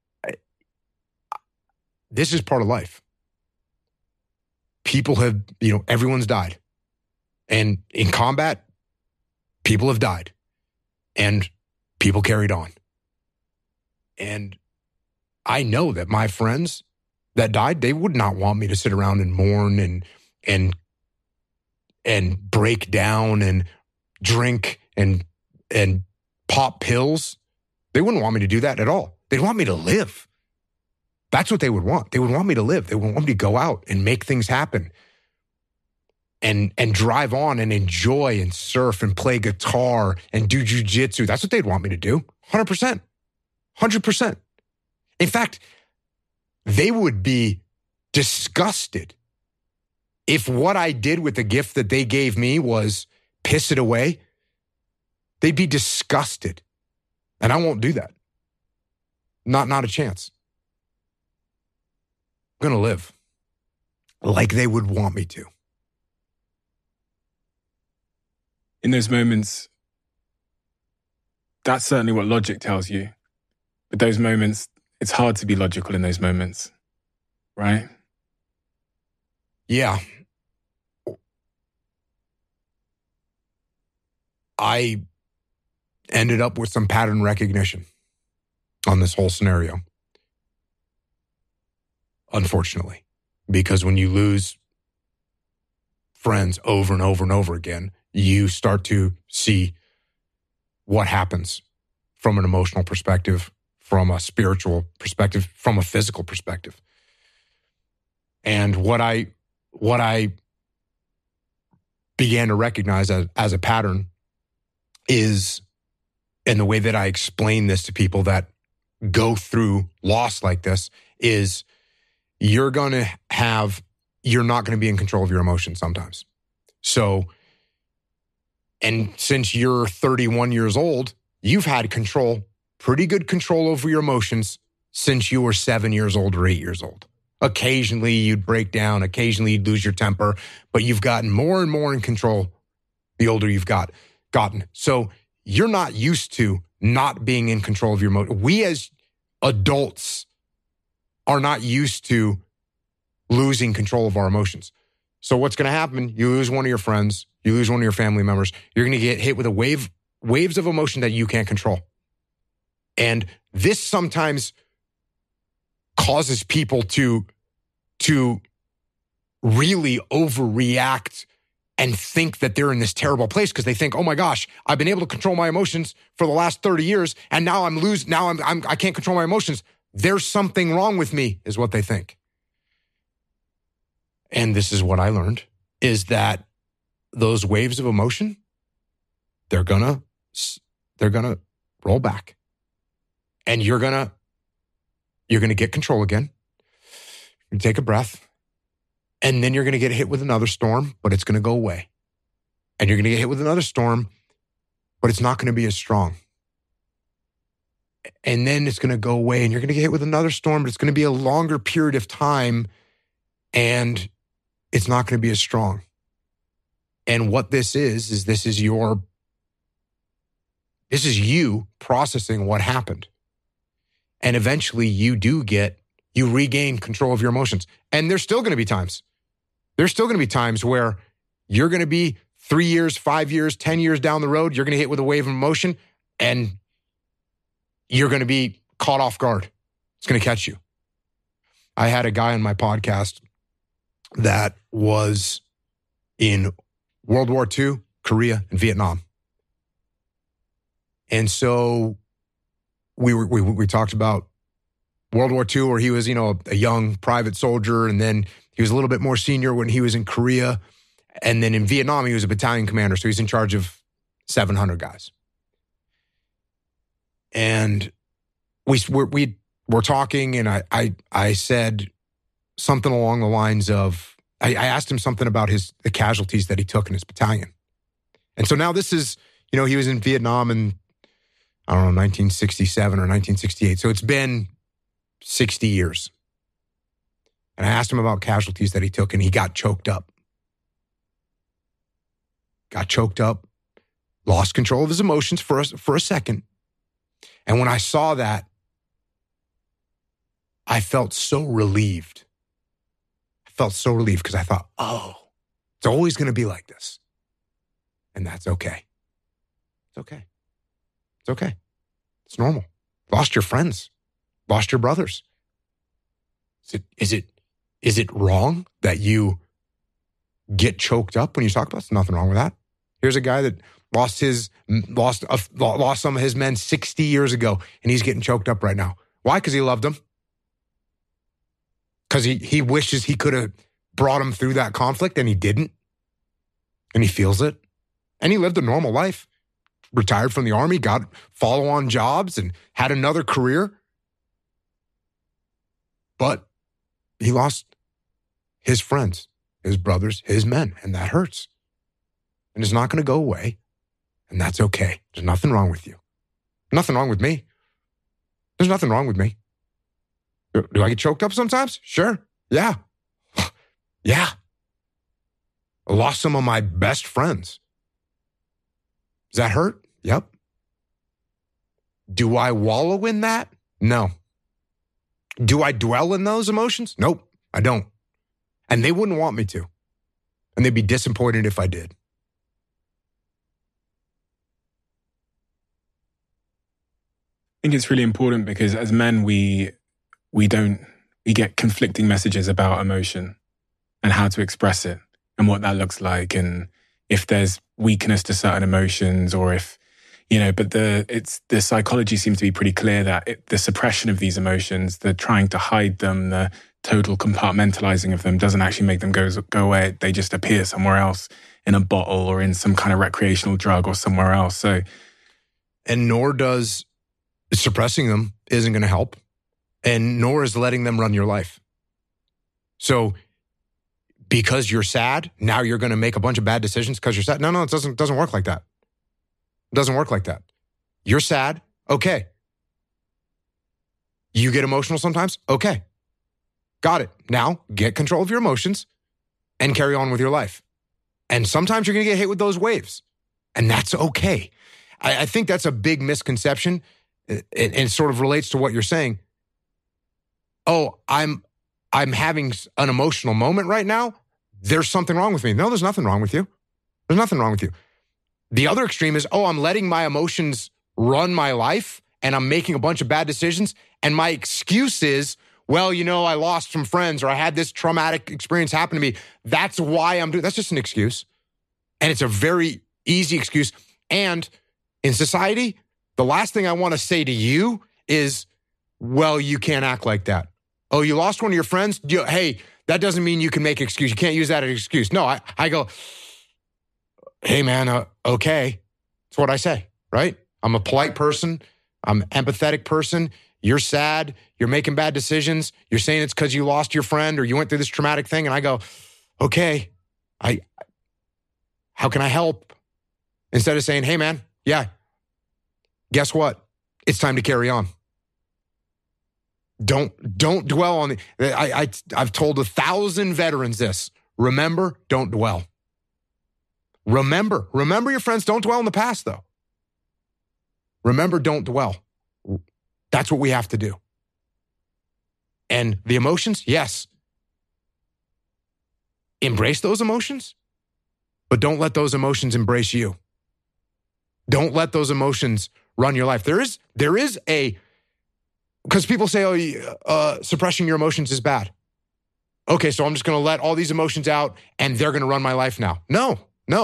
this is part of life. People have, you know, everyone's died. And in combat, people have died. And people carried on. And I know that my friends that died, they would not want me to sit around and mourn and break down and drink and pop pills. They wouldn't want me to do that at all. They'd want me to live. That's what they would want. They would want me to live. They would want me to go out and make things happen and drive on and enjoy and surf and play guitar and do jujitsu. That's what they'd want me to do. 100%. 100%. In fact, they would be disgusted if what I did with the gift that they gave me was piss it away. They'd be disgusted. And I won't do that. Not a chance. I'm going to live like they would want me to. In those moments, that's certainly what logic tells you. But those moments, it's hard to be logical in those moments, right? Yeah. I ended up with some pattern recognition on this whole scenario. Unfortunately, because when you lose friends over and over and over again, you start to see what happens from an emotional perspective, from a spiritual perspective, from a physical perspective. And what I began to recognize as a pattern is, and the way that I explain this to people that go through loss like this, is you're not going to be in control of your emotions sometimes. So, and since you're 31 years old, you've had pretty good control over your emotions since you were 7 years old or 8 years old. Occasionally you'd break down, occasionally you'd lose your temper, but you've gotten more and more in control the older you've gotten. So you're not used to not being in control of your emotions. We as adults are not used to losing control of our emotions. So what's going to happen? You lose one of your friends, you lose one of your family members, you're going to get hit with waves of emotion that you can't control. And this sometimes causes people to really overreact and think that they're in this terrible place because they think, oh my gosh, I've been able to control my emotions for the last 30 years and now I can't control my emotions. There's something wrong with me, is what they think. And this is what I learned, is that those waves of emotion, they're gonna roll back. And you're gonna get control again. You take a breath. And then you're gonna get hit with another storm, but it's gonna go away. And you're gonna get hit with another storm, but it's not gonna be as strong. and then it's going to go away and you're going to get hit with another storm, but it's going to be a longer period of time and it's not going to be as strong. And what this is this is you processing what happened. And eventually you regain control of your emotions. And there's still going to be times. There's still going to be times where you're going to be 3 years, 5 years, 10 years down the road, you're going to hit with a wave of emotion and you're going to be caught off guard. It's going to catch you. I had a guy on my podcast that was in World War II, Korea, and Vietnam. And so we talked about World War II, where he was, a young private soldier, and then he was a little bit more senior when he was in Korea. And then in Vietnam, he was a battalion commander, so he's in charge of 700 guys. And we were talking, and I said something along the lines of, I asked him something about the casualties that he took in his battalion. And so now this is, he was in Vietnam in, 1967 or 1968. So it's been 60 years. And I asked him about casualties that he took, and he got choked up. Lost control of his emotions for a second. And when I saw that, I felt so relieved. Because I thought, it's always going to be like this. And that's okay. It's okay. It's normal. Lost your friends. Lost your brothers. Is it wrong that you get choked up when you talk about it? There's nothing wrong with that. Here's a guy that lost some of his men 60 years ago, and he's getting choked up right now. Why? Because he loved them. Because he wishes he could have brought him through that conflict, and he didn't. And he feels it. And he lived a normal life. Retired from the army, got follow-on jobs, and had another career. But he lost his friends, his brothers, his men, and that hurts. And it's not going to go away, and that's okay. There's nothing wrong with you. Nothing wrong with me. There's nothing wrong with me. Do I get choked up sometimes? Sure. Yeah. Yeah. I lost some of my best friends. Does that hurt? Yep. Do I wallow in that? No. Do I dwell in those emotions? Nope, I don't. And they wouldn't want me to. And they'd be disappointed if I did. I think it's really important because as men, we get conflicting messages about emotion and how to express it and what that looks like. And if there's weakness to certain emotions, or if, but the psychology seems to be pretty clear that the suppression of these emotions, the trying to hide them, the total compartmentalizing of them doesn't actually make them go away. They just appear somewhere else in a bottle or in some kind of recreational drug or somewhere else. So, and nor does suppressing them isn't going to help, and nor is letting them run your life. So because you're sad, now you're going to make a bunch of bad decisions because you're sad. No, it doesn't work like that. It doesn't work like that. You're sad. Okay. You get emotional sometimes. Okay. Got it. Now get control of your emotions and carry on with your life. And sometimes you're going to get hit with those waves, and that's okay. I think that's a big misconception, and it sort of relates to what you're saying. Oh, I'm having an emotional moment right now. There's something wrong with me. No, there's nothing wrong with you. There's nothing wrong with you. The other extreme is, I'm letting my emotions run my life and I'm making a bunch of bad decisions. And my excuse is, I lost some friends, or I had this traumatic experience happen to me. That's why I'm doing. That's just an excuse. And it's a very easy excuse. And in society, the last thing I want to say to you is, you can't act like that. Oh, you lost one of your friends? Hey, that doesn't mean you can make an excuse. You can't use that as an excuse. No, I go, hey, man, okay. That's what I say, right? I'm a polite person. I'm an empathetic person. You're sad. You're making bad decisions. You're saying it's because you lost your friend or you went through this traumatic thing. And I go, okay, how can I help? Instead of saying, hey, man, yeah, guess what? It's time to carry on. Don't dwell on it. I've told 1,000 veterans this. Remember, don't dwell. Remember your friends. Don't dwell in the past, though. Remember, don't dwell. That's what we have to do. And the emotions, yes. Embrace those emotions, but don't let those emotions embrace you. Don't let those emotions run your life. There is because people say, suppressing your emotions is bad. Okay, so I'm just going to let all these emotions out and they're going to run my life now. No.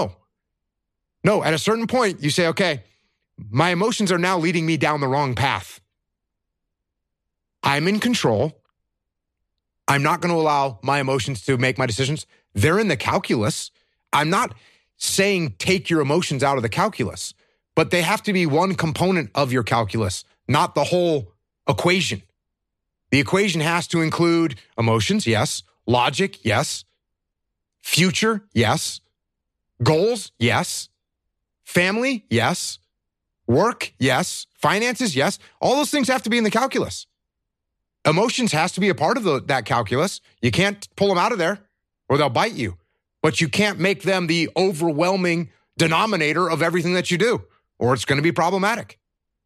At a certain point, you say, okay, my emotions are now leading me down the wrong path. I'm in control. I'm not going to allow my emotions to make my decisions. They're in the calculus. I'm not saying take your emotions out of the calculus, but they have to be one component of your calculus, not the whole equation. The equation has to include emotions, yes. Logic, yes. Future, yes. Goals, yes. Family, yes. Work, yes. Finances, yes. All those things have to be in the calculus. Emotions has to be a part of that calculus. You can't pull them out of there or they'll bite you. But you can't make them the overwhelming denominator of everything that you do, or it's going to be problematic.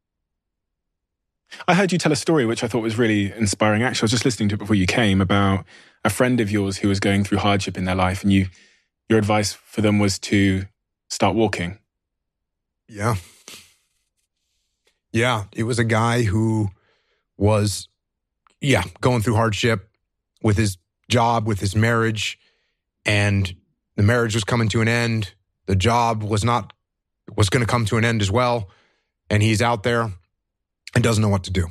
I heard you tell a story which I thought was really inspiring. Actually, I was just listening to it before you came about a friend of yours who was going through hardship in their life, and your advice for them was to start walking. Yeah. It was a guy who was, going through hardship with his job, with his marriage, and the marriage was coming to an end. The job was going to come to an end as well. And he's out there and doesn't know what to do.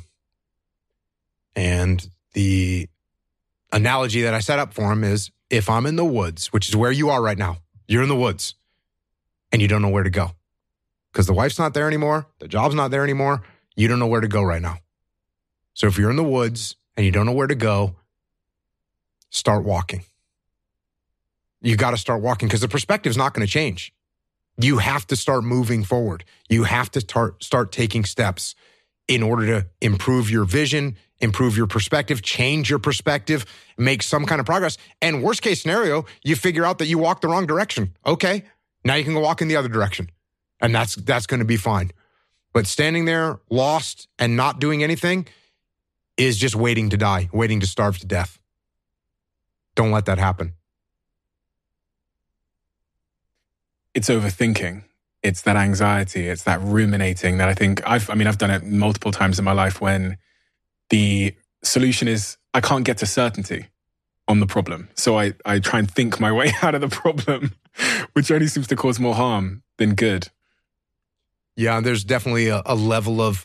And the analogy that I set up for him is, if I'm in the woods, which is where you are right now, you're in the woods and you don't know where to go because the wife's not there anymore. The job's not there anymore. You don't know where to go right now. So if you're in the woods and you don't know where to go, start walking. You got to start walking because the perspective is not going to change. You have to start moving forward. You have to start taking steps in order to improve your vision, improve your perspective, change your perspective, make some kind of progress. And worst case scenario, you figure out that you walked the wrong direction. Okay, now you can go walk in the other direction. And that's going to be fine. But standing there lost and not doing anything is just waiting to die, waiting to starve to death. Don't let that happen. It's overthinking. It's that anxiety. It's that ruminating that I think I've done it multiple times in my life when the solution is I can't get to certainty on the problem. So I try and think my way out of the problem, which only seems to cause more harm than good. Yeah, there's definitely a level of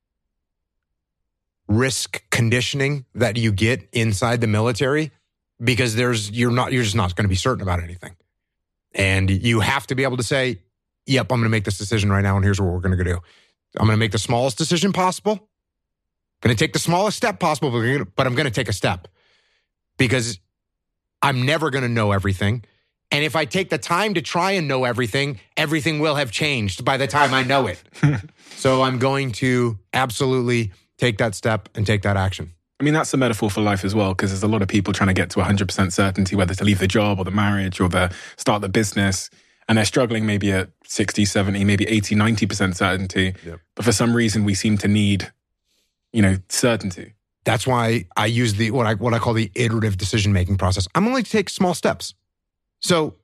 risk conditioning that you get inside the military because you're just not going to be certain about anything. And you have to be able to say, yep, I'm going to make this decision right now, and here's what we're going to do. I'm going to make the smallest decision possible. I'm going to take the smallest step possible, but I'm going to take a step because I'm never going to know everything. And if I take the time to try and know everything, everything will have changed by the time I know it. So I'm going to absolutely take that step and take that action. I mean, that's a metaphor for life as well, because there's a lot of people trying to get to 100% certainty, whether to leave the job or the marriage or start the business. And they're struggling maybe at 60, 70, maybe 80, 90% certainty. Yep. But for some reason, we seem to need, certainty. That's why I use what I call the iterative decision-making process. I'm only to take small steps. So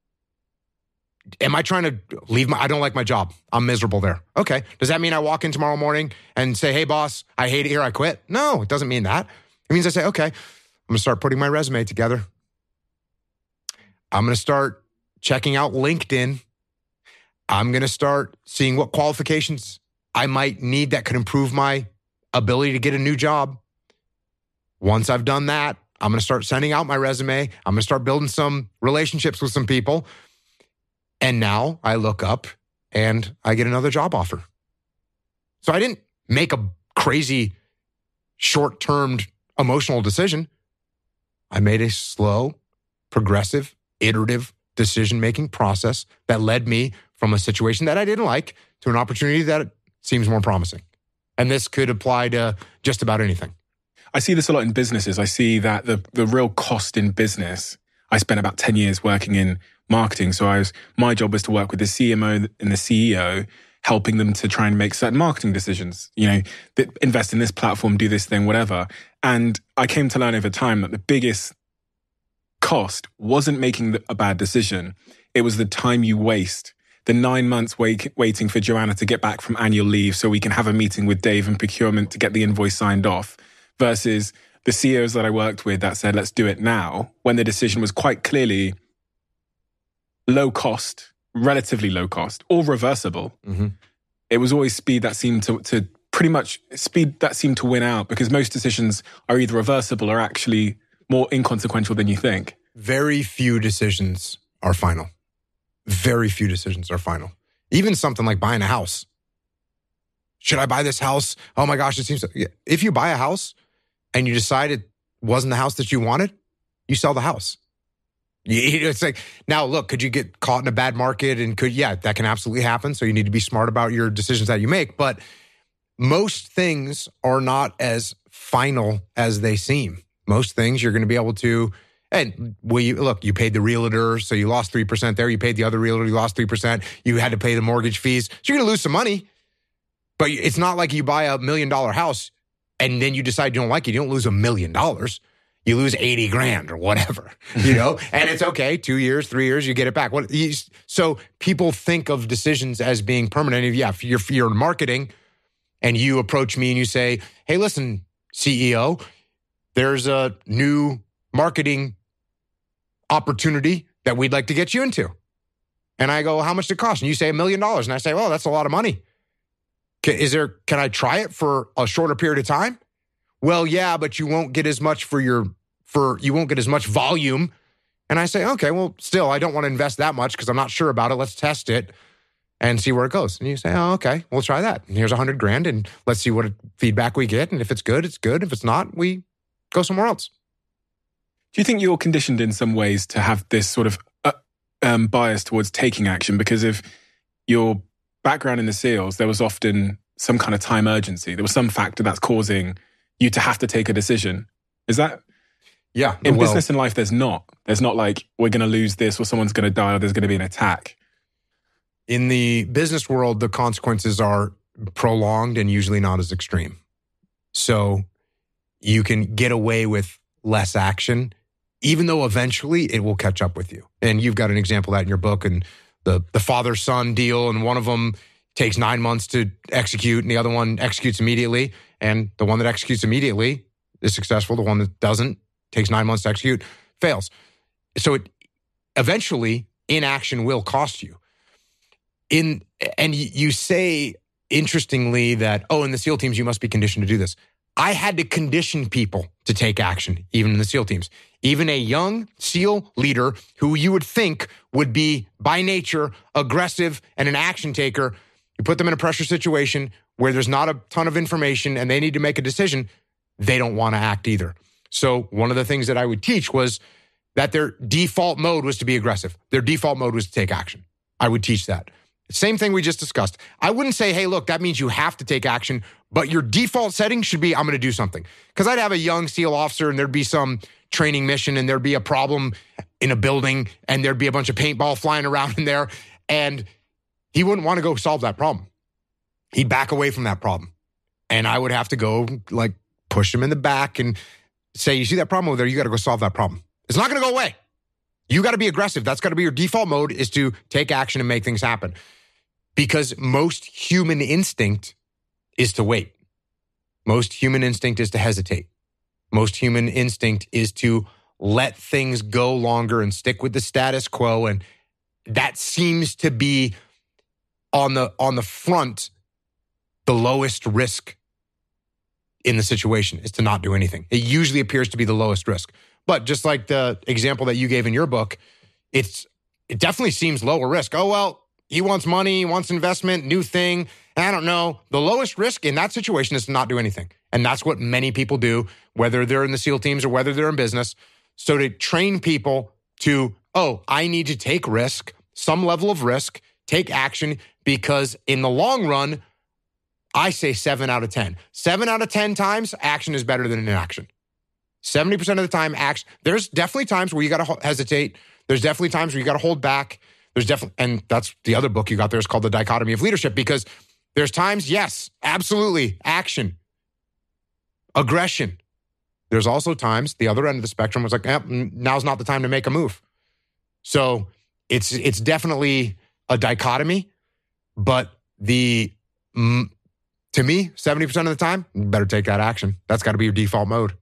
am I trying to leave I don't like my job. I'm miserable there. Okay. Does that mean I walk in tomorrow morning and say, hey, boss, I hate it here, I quit? No, it doesn't mean that. It means I say, okay, I'm going to start putting my resume together. I'm going to start checking out LinkedIn. I'm going to start seeing what qualifications I might need that could improve my ability to get a new job. Once I've done that, I'm going to start sending out my resume. I'm going to start building some relationships with some people. And now I look up and I get another job offer. So I didn't make a crazy short-term emotional decision. I made a slow, progressive, iterative decision-making process that led me from a situation that I didn't like to an opportunity that seems more promising. And this could apply to just about anything. I see this a lot in businesses. I see that the real cost in business, I spent about 10 years working in marketing. So my job was to work with the CMO and the CEO, helping them to try and make certain marketing decisions, invest in this platform, do this thing, whatever. And I came to learn over time that the biggest cost wasn't making a bad decision. It was the time you waste, the 9 months waiting for Joanna to get back from annual leave so we can have a meeting with Dave in procurement to get the invoice signed off, versus the CEOs that I worked with that said, let's do it now, when the decision was quite clearly low cost, relatively low cost, or reversible. Mm-hmm. It was always speed that seemed to win out, because most decisions are either reversible or actually more inconsequential than you think. Very few decisions are final. Very few decisions are final. Even something like buying a house. Should I buy this house? Oh my gosh, it seems... If you buy a house and you decide it wasn't the house that you wanted, you sell the house. It's like, now look, could you get caught in a bad market? And that can absolutely happen. So you need to be smart about your decisions that you make. But most things are not as final as they seem. Most things you're going to be able to... And you paid the realtor, so you lost 3% there. You paid the other realtor, you lost 3%. You had to pay the mortgage fees. So you're going to lose some money. But it's not like you buy $1 million house and then you decide you don't like it. You don't lose $1 million. You lose 80 grand or whatever, and it's okay. 2 years, 3 years, you get it back. So people think of decisions as being permanent. If you're in marketing and you approach me and you say, hey, listen, CEO, there's a new marketing opportunity that we'd like to get you into. And I go, how much does it cost? And you say $1 million. And I say, well, that's a lot of money. Can I try it for a shorter period of time? Well, yeah, but you won't get as much you won't get as much volume. And I say, okay, well, still, I don't want to invest that much because I'm not sure about it. Let's test it and see where it goes. And you say, oh, okay, we'll try that. And here's $100 grand and let's see what feedback we get. And if it's good, it's good. If it's not, we go somewhere else. Do you think you're conditioned in some ways to have this sort of bias towards taking action? Because of your background in the SEALs, there was often some kind of time urgency. There was some factor that's causing you to have to take a decision. Is that... Yeah. In business and life, there's not. There's not like, we're going to lose this or someone's going to die or there's going to be an attack. In the business world, the consequences are prolonged and usually not as extreme. So you can get away with less action, even though eventually it will catch up with you. And you've got an example of that in your book, and the father-son deal, and one of them takes 9 months to execute and the other one executes immediately. And the one that executes immediately is successful. The one that doesn't, takes 9 months to execute, fails. So eventually inaction will cost you. And you say, interestingly, that, in the SEAL teams, you must be conditioned to do this. I had to condition people to take action, even in the SEAL teams. Even a young SEAL leader who you would think would be, by nature, aggressive and an action taker, you put them in a pressure situation where there's not a ton of information and they need to make a decision, they don't want to act either. So one of the things that I would teach was that their default mode was to be aggressive. Their default mode was to take action. I would teach that. Same thing we just discussed. I wouldn't say, hey, look, that means you have to take action, but your default setting should be, I'm going to do something. Because I'd have a young SEAL officer and there'd be some training mission and there'd be a problem in a building and there'd be a bunch of paintball flying around in there. And he wouldn't want to go solve that problem. He'd back away from that problem. And I would have to go push him in the back and say, you see that problem over there? You got to go solve that problem. It's not going to go away. You got to be aggressive. That's got to be your default mode, is to take action and make things happen. Because most human instinct is to wait. Most human instinct is to hesitate. Most human instinct is to let things go longer and stick with the status quo. And that seems to be on the front, the lowest risk in the situation is to not do anything. It usually appears to be the lowest risk. But just like the example that you gave in your book, it definitely seems lower risk. Oh, well, he wants money, he wants investment, new thing. I don't know. The lowest risk in that situation is to not do anything. And that's what many people do, whether they're in the SEAL teams or whether they're in business. So to train people to, I need to take risk, some level of risk, take action, because in the long run, I say 7 out of 10. 7 out of 10 times, action is better than inaction. 70% of the time, action. There's definitely times where you got to hesitate. There's definitely times where you got to hold back. There's definitely, and that's the other book you got there is called The Dichotomy of Leadership, because there's times, yes, absolutely, action, aggression. There's also times the other end of the spectrum was like, now's not the time to make a move. So it's definitely a dichotomy, but to me, 70% of the time, you better take that action. That's got to be your default mode.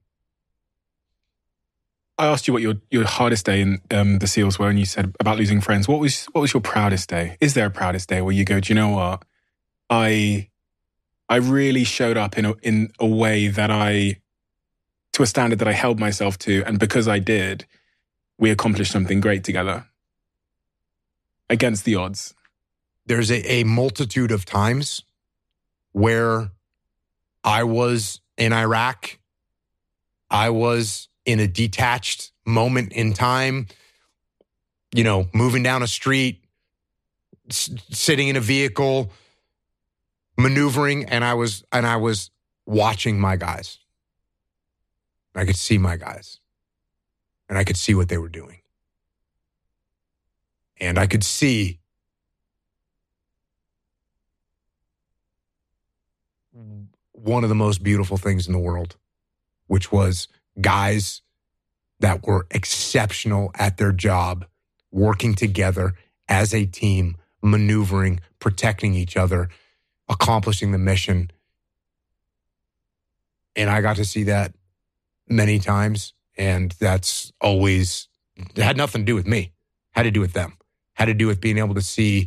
I asked you what your hardest day in the SEALs were, and you said about losing friends. What was your proudest day? Is there a proudest day where you go, do you know what? I really showed up in a way that to a standard that I held myself to, and because I did, we accomplished something great together against the odds. There's a multitude of times where I was in Iraq, I was in a detached moment in time, moving down a street, sitting in a vehicle, maneuvering, and I was watching my guys. I could see my guys, and I could see what they were doing. And I could see one of the most beautiful things in the world, which was guys that were exceptional at their job, working together as a team, maneuvering, protecting each other, accomplishing the mission. And I got to see that many times. And that's always, it had nothing to do with me. It had to do with them. It had to do with being able to see,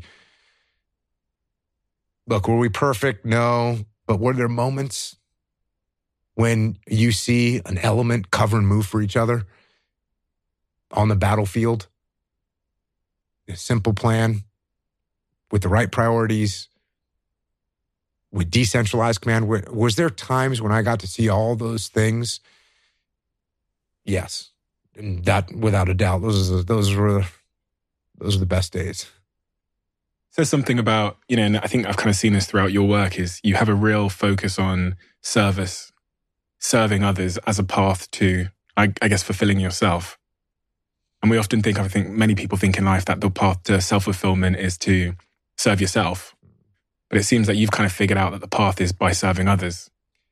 look, were we perfect? No. But were there moments when you see an element cover and move for each other on the battlefield? A simple plan with the right priorities, with decentralized command. Was there times when I got to see all those things? Yes. And that, without a doubt, those were the best days. Says something about, and I think I've kind of seen this throughout your work, is you have a real focus on service, serving others as a path to, I guess, fulfilling yourself. And we often think, I think many people think in life that the path to self-fulfillment is to serve yourself. But it seems that you've kind of figured out that the path is by serving others.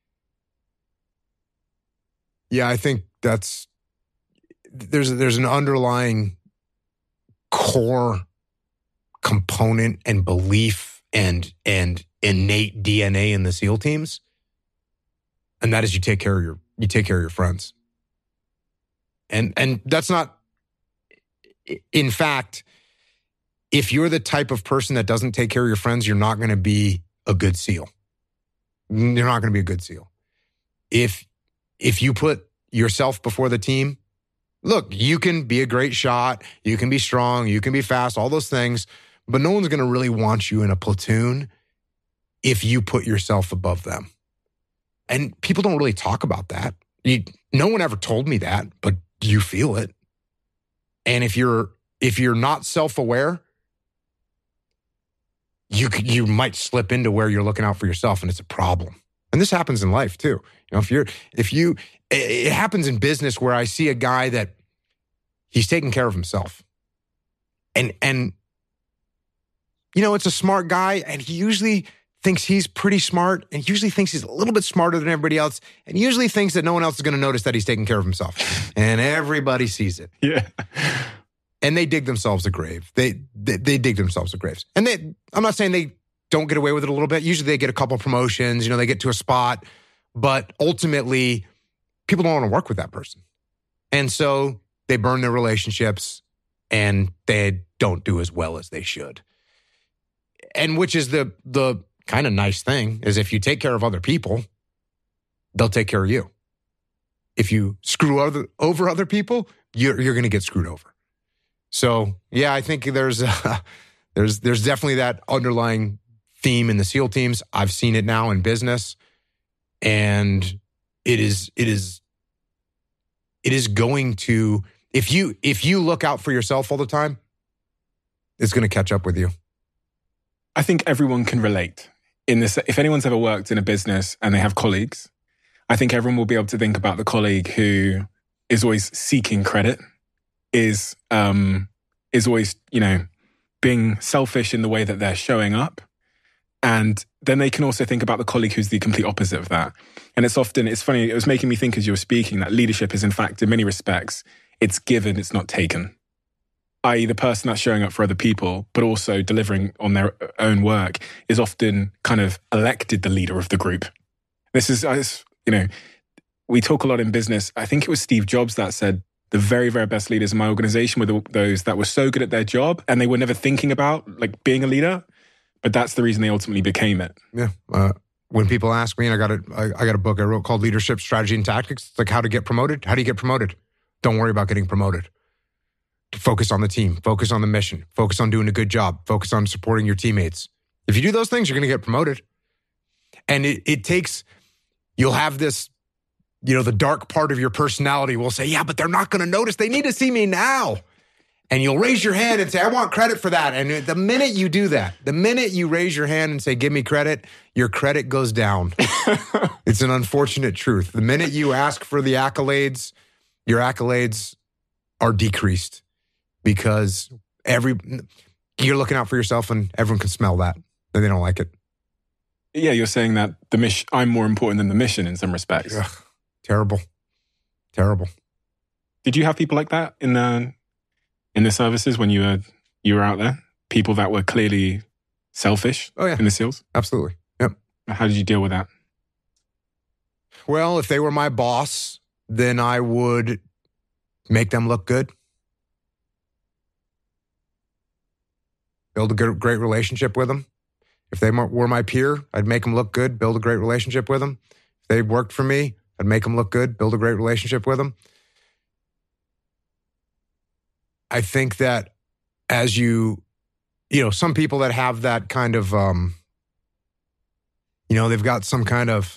Yeah, I think there's an underlying core component and belief and innate DNA in the SEAL teams. And that is you take care of your friends. And that's not, in fact, if you're the type of person that doesn't take care of your friends, you're not going to be a good SEAL. You're not going to be a good SEAL. If you put yourself before the team, look, you can be a great shot, you can be strong, you can be fast, all those things, but no one's going to really want you in a platoon if you put yourself above them. And people don't really talk about that. No one ever told me that, but you feel it. And if you're not self-aware, you might slip into where you're looking out for yourself, and it's a problem. And this happens in life too. It happens in business where I see a guy that he's taking care of himself. And it's a smart guy, and he usually thinks he's pretty smart, and usually thinks he's a little bit smarter than everybody else, and usually thinks that no one else is going to notice that he's taking care of himself. And everybody sees it. Yeah. And they dig themselves a grave. They dig themselves a graves. And I'm not saying they don't get away with it a little bit. Usually they get a couple of promotions, they get to a spot, but ultimately people don't want to work with that person. And so they burn their relationships and they don't do as well as they should. And which is the kind of nice thing is if you take care of other people, they'll take care of you. If you screw over other people, you're going to get screwed over. So yeah, I think there's definitely that underlying theme in the SEAL teams. I've seen it now in business, and it is going to, if you look out for yourself all the time, it's going to catch up with you. I think everyone can relate. if anyone's ever worked in a business and they have colleagues, I think everyone will be able to think about the colleague who is always seeking credit, is always, being selfish in the way that they're showing up. And then they can also think about the colleague who's the complete opposite of that. And it's funny, it was making me think as you were speaking that leadership is, in fact, in many respects, it's given, it's not taken. I.e. the person that's showing up for other people, but also delivering on their own work is often kind of elected the leader of the group. This is, we talk a lot in business. I think it was Steve Jobs that said, the very, very best leaders in my organization were those that were so good at their job and they were never thinking about like being a leader, but that's the reason they ultimately became it. Yeah. When people ask me, and I got a book I wrote called Leadership, Strategy, and Tactics. It's like how to get promoted. How do you get promoted? Don't worry about getting promoted. Focus on the team. Focus on the mission. Focus on doing a good job. Focus on supporting your teammates. If you do those things, you're going to get promoted. And it takes, you'll have this, the dark part of your personality will say, yeah, but they're not going to notice. They need to see me now. And you'll raise your hand and say, I want credit for that. And the minute you do that, the minute you raise your hand and say, give me credit, your credit goes down. It's an unfortunate truth. The minute you ask for the accolades, your accolades are decreased because you're looking out for yourself and everyone can smell that and they don't like it. Yeah, you're saying that I'm more important than the mission in some respects. Ugh, terrible. Did you have people like that in the services when you were out there? People that were clearly selfish in the SEALs? Absolutely. Yep. How did you deal with that? Well, if they were my boss, then I would make them look good. Build a great relationship with them. If they were my peer, I'd make them look good, build a great relationship with them. If they worked for me, I'd make them look good, build a great relationship with them. I think that as some people that have that kind of, they've got some kind of,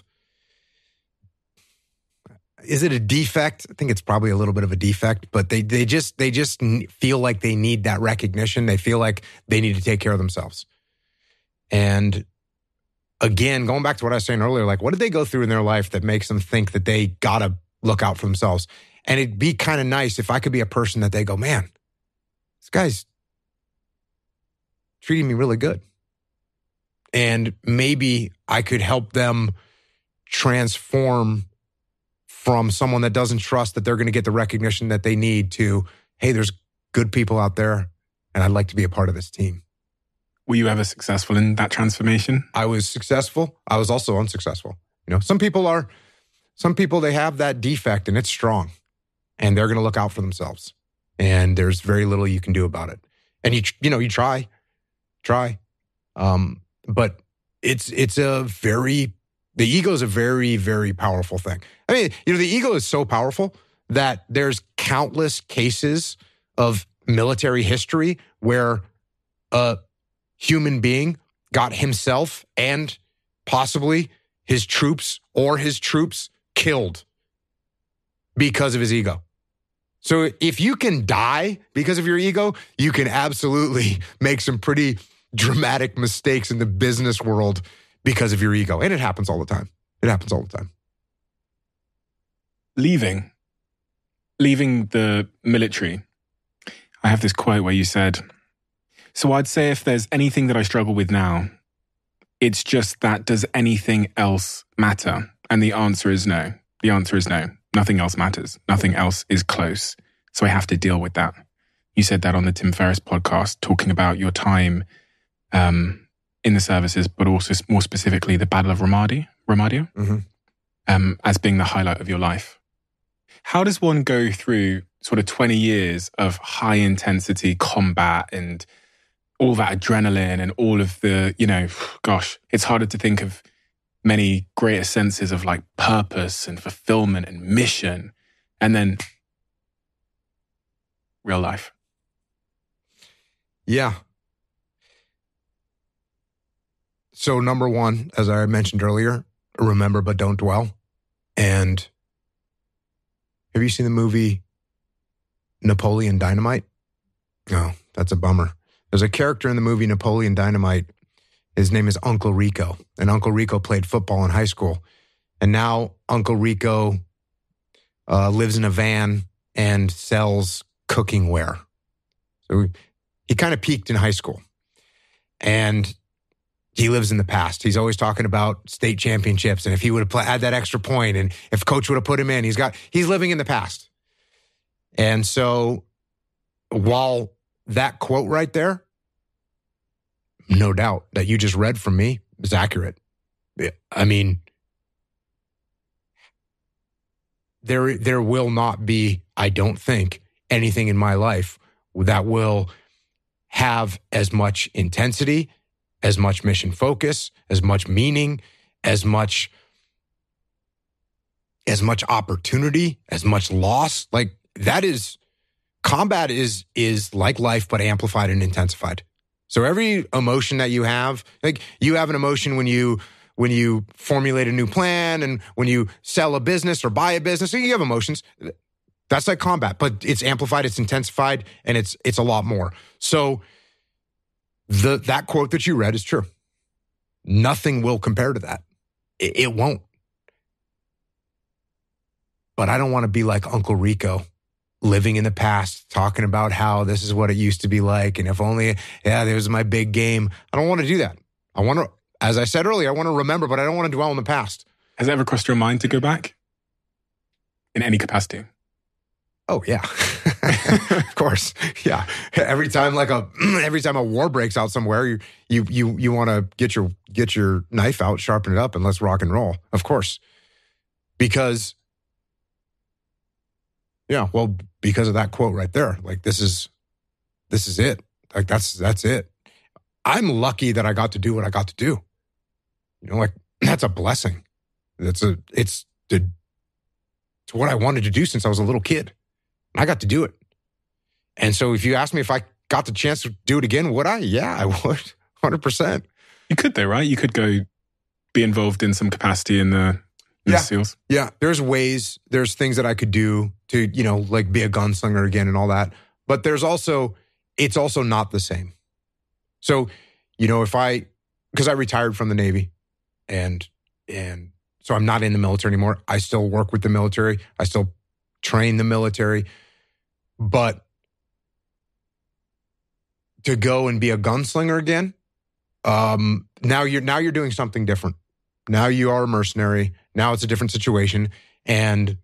is it a defect? I think it's probably a little bit of a defect, but they just feel like they need that recognition. They feel like they need to take care of themselves. And again, going back to what I was saying earlier, like what did they go through in their life that makes them think that they got to look out for themselves? And it'd be kind of nice if I could be a person that they go, man, this guy's treating me really good. And maybe I could help them transform from someone that doesn't trust that they're going to get the recognition that they need to, hey, there's good people out there and I'd like to be a part of this team. Were you ever successful in that transformation? I was successful. I was also unsuccessful. Some people they have that defect and it's strong and they're going to look out for themselves. And there's very little you can do about it. And you try. But the ego is a very, very powerful thing. I mean, the ego is so powerful that there's countless cases of military history where a human being got himself and possibly his troops killed because of his ego. So if you can die because of your ego, you can absolutely make some pretty dramatic mistakes in the business world because of your ego. And it happens all the time. Leaving the military, I have this quote where you said, so I'd say if there's anything that I struggle with now, it's just that does anything else matter? And the answer is no. The answer is no. Nothing else matters. Nothing else is close. So I have to deal with that. You said that on the Tim Ferriss podcast, talking about your time in the services, but also more specifically the Battle of Romadio, as being the highlight of your life. How does one go through sort of 20 years of high intensity combat and all that adrenaline and all of the, it's harder to think of many greater senses of like purpose and fulfillment and mission, and then real life. Yeah. So number one, as I mentioned earlier, remember but don't dwell. And have you seen the movie Napoleon Dynamite? No, that's a bummer. There's a character in the movie Napoleon Dynamite, His name is Uncle Rico. And Uncle Rico played football in high school. And now Uncle Rico lives in a van and sells cooking ware. So he kind of peaked in high school. And he lives in the past. He's always talking about state championships. And if he would have had that extra point, and if coach would have put him in, he's living in the past. And so while that quote right there, no doubt that you just read from me is accurate. I mean, there will not be, I don't think, anything in my life that will have as much intensity, as much mission focus, as much meaning, as much opportunity, as much loss. Like combat is like life, but amplified and intensified. So every emotion that you have, like you have an emotion when you formulate a new plan and when you sell a business or buy a business, so you have emotions. That's like combat, but it's amplified, it's intensified, and it's a lot more. So that quote that you read is true. Nothing will compare to that. It won't. But I don't want to be like Uncle Rico, living in the past, talking about how this is what it used to be like, and if only, there was my big game. I don't want to do that. I want to, as I said earlier, I want to remember, but I don't want to dwell in the past. Has it ever crossed your mind to go back? In any capacity? Oh, yeah. Of course. Yeah. Every time a war breaks out somewhere, you want to get your knife out, sharpen it up, and let's rock and roll. Of course. Because of that quote right there. Like this is it. Like that's it. I'm lucky that I got to do what I got to do. Like that's a blessing. It's what I wanted to do since I was a little kid. I got to do it. And so if you ask me if I got the chance to do it again, would I? Yeah, I would. 100%. You could though, right? You could go be involved in some capacity in the SEALs. Yeah. There's things that I could do to, like be a gunslinger again and all that. But it's also not the same. So, because I retired from the Navy and so I'm not in the military anymore. I still work with the military. I still train the military. But to go and be a gunslinger again, now you're doing something different. Now you are a mercenary. Now it's a different situation. And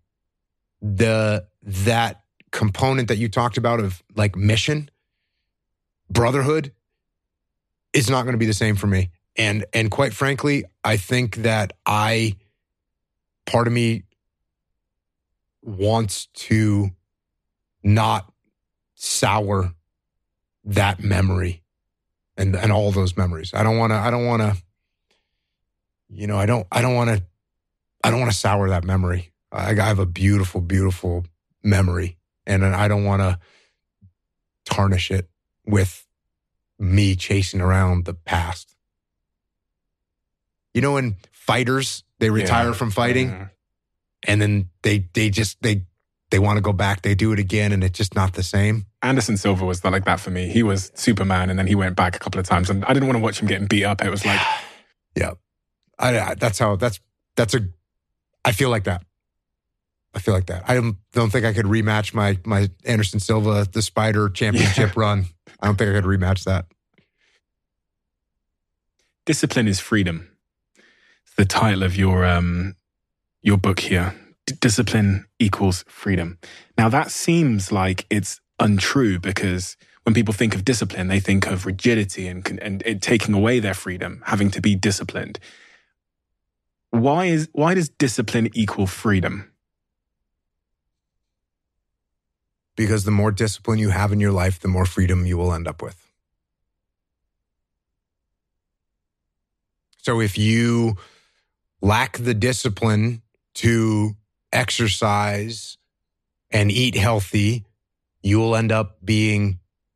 that component that you talked about of like mission, brotherhood, is not going to be the same for me. And quite frankly, I think that part of me wants to not sour that memory and all those memories. I don't want to sour that memory. I have a beautiful, beautiful memory, and I don't want to tarnish it with me chasing around the past. When fighters, they retire from fighting, and then they want to go back, they do it again, and it's just not the same. Anderson Silva was like that for me. He was Superman, and then he went back a couple of times, and I didn't want to watch him getting beat up. It was like, yeah, I feel like that. I don't think I could rematch my Anderson Silva, the Spider championship run. I don't think I could rematch that. Discipline is freedom. It's the title of your book here. Discipline equals freedom. Now that seems like it's untrue, because when people think of discipline, they think of rigidity and it taking away their freedom, having to be disciplined. Why does discipline equal freedom? Because the more discipline you have in your life, the more freedom you will end up with. So if you lack the discipline to exercise and eat healthy, you will end up being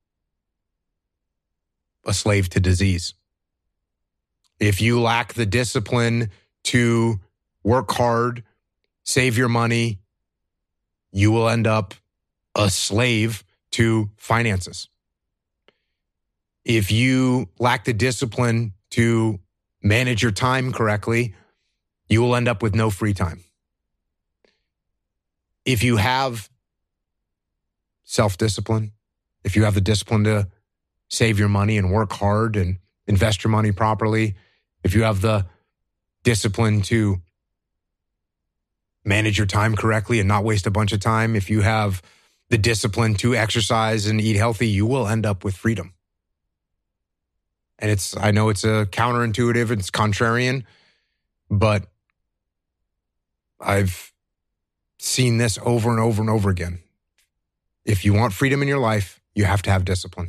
a slave to disease. If you lack the discipline to work hard, save your money, you will end up a slave to finances. If you lack the discipline to manage your time correctly, you will end up with no free time. If you have self-discipline, if you have the discipline to save your money and work hard and invest your money properly, if you have the discipline to manage your time correctly and not waste a bunch of time, if you have the discipline to exercise and eat healthy, you will end up with freedom. And I know it's a counterintuitive, it's contrarian, but I've seen this over and over and over again. If you want freedom in your life, you have to have discipline.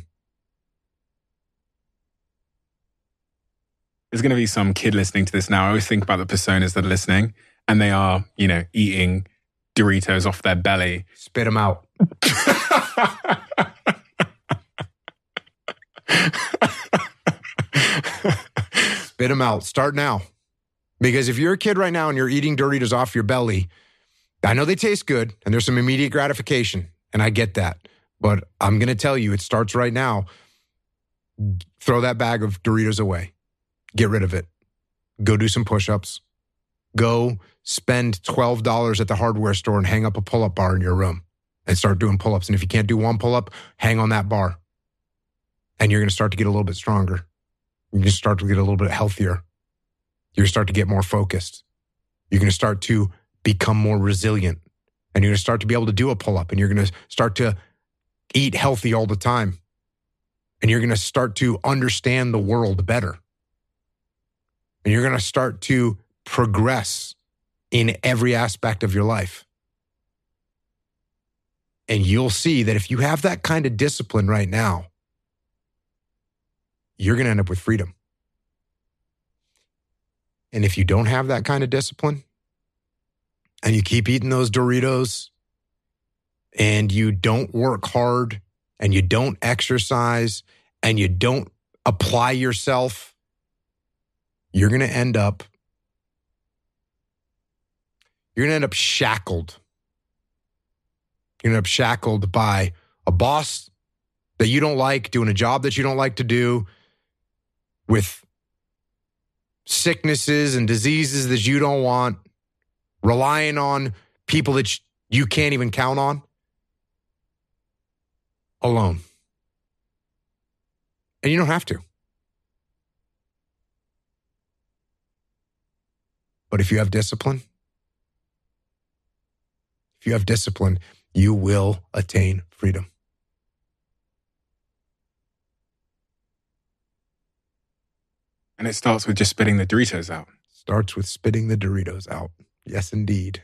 There's going to be some kid listening to this now. I always think about the personas that are listening and they are, eating Doritos off their belly. Spit them out. Spit them out. Start now. Because if you're a kid right now and you're eating Doritos off your belly, I know they taste good and there's some immediate gratification, and I get that. But I'm going to tell you, it starts right now. Throw that bag of Doritos away. Get rid of it. Go do some push-ups. Go spend $12 at the hardware store and hang up a pull-up bar in your room and start doing pull-ups. And if you can't do one pull-up, hang on that bar. And you're going to start to get a little bit stronger. You're going to start to get a little bit healthier. You're going to start to get more focused. You're going to start to become more resilient. And you're going to start to be able to do a pull-up. And you're going to start to eat healthy all the time. And you're going to start to understand the world better. And you're going to start to progress in every aspect of your life. And you'll see that if you have that kind of discipline right now, you're going to end up with freedom. And if you don't have that kind of discipline and you keep eating those Doritos and you don't work hard and you don't exercise and you don't apply yourself, you're going to end up shackled. You're going to end up shackled by a boss that you don't like, doing a job that you don't like to do, with sicknesses and diseases that you don't want, relying on people that you can't even count on, alone. And you don't have to. But if you have discipline, you will attain freedom. And it starts with just spitting the Doritos out. Starts with spitting the Doritos out. Yes, indeed.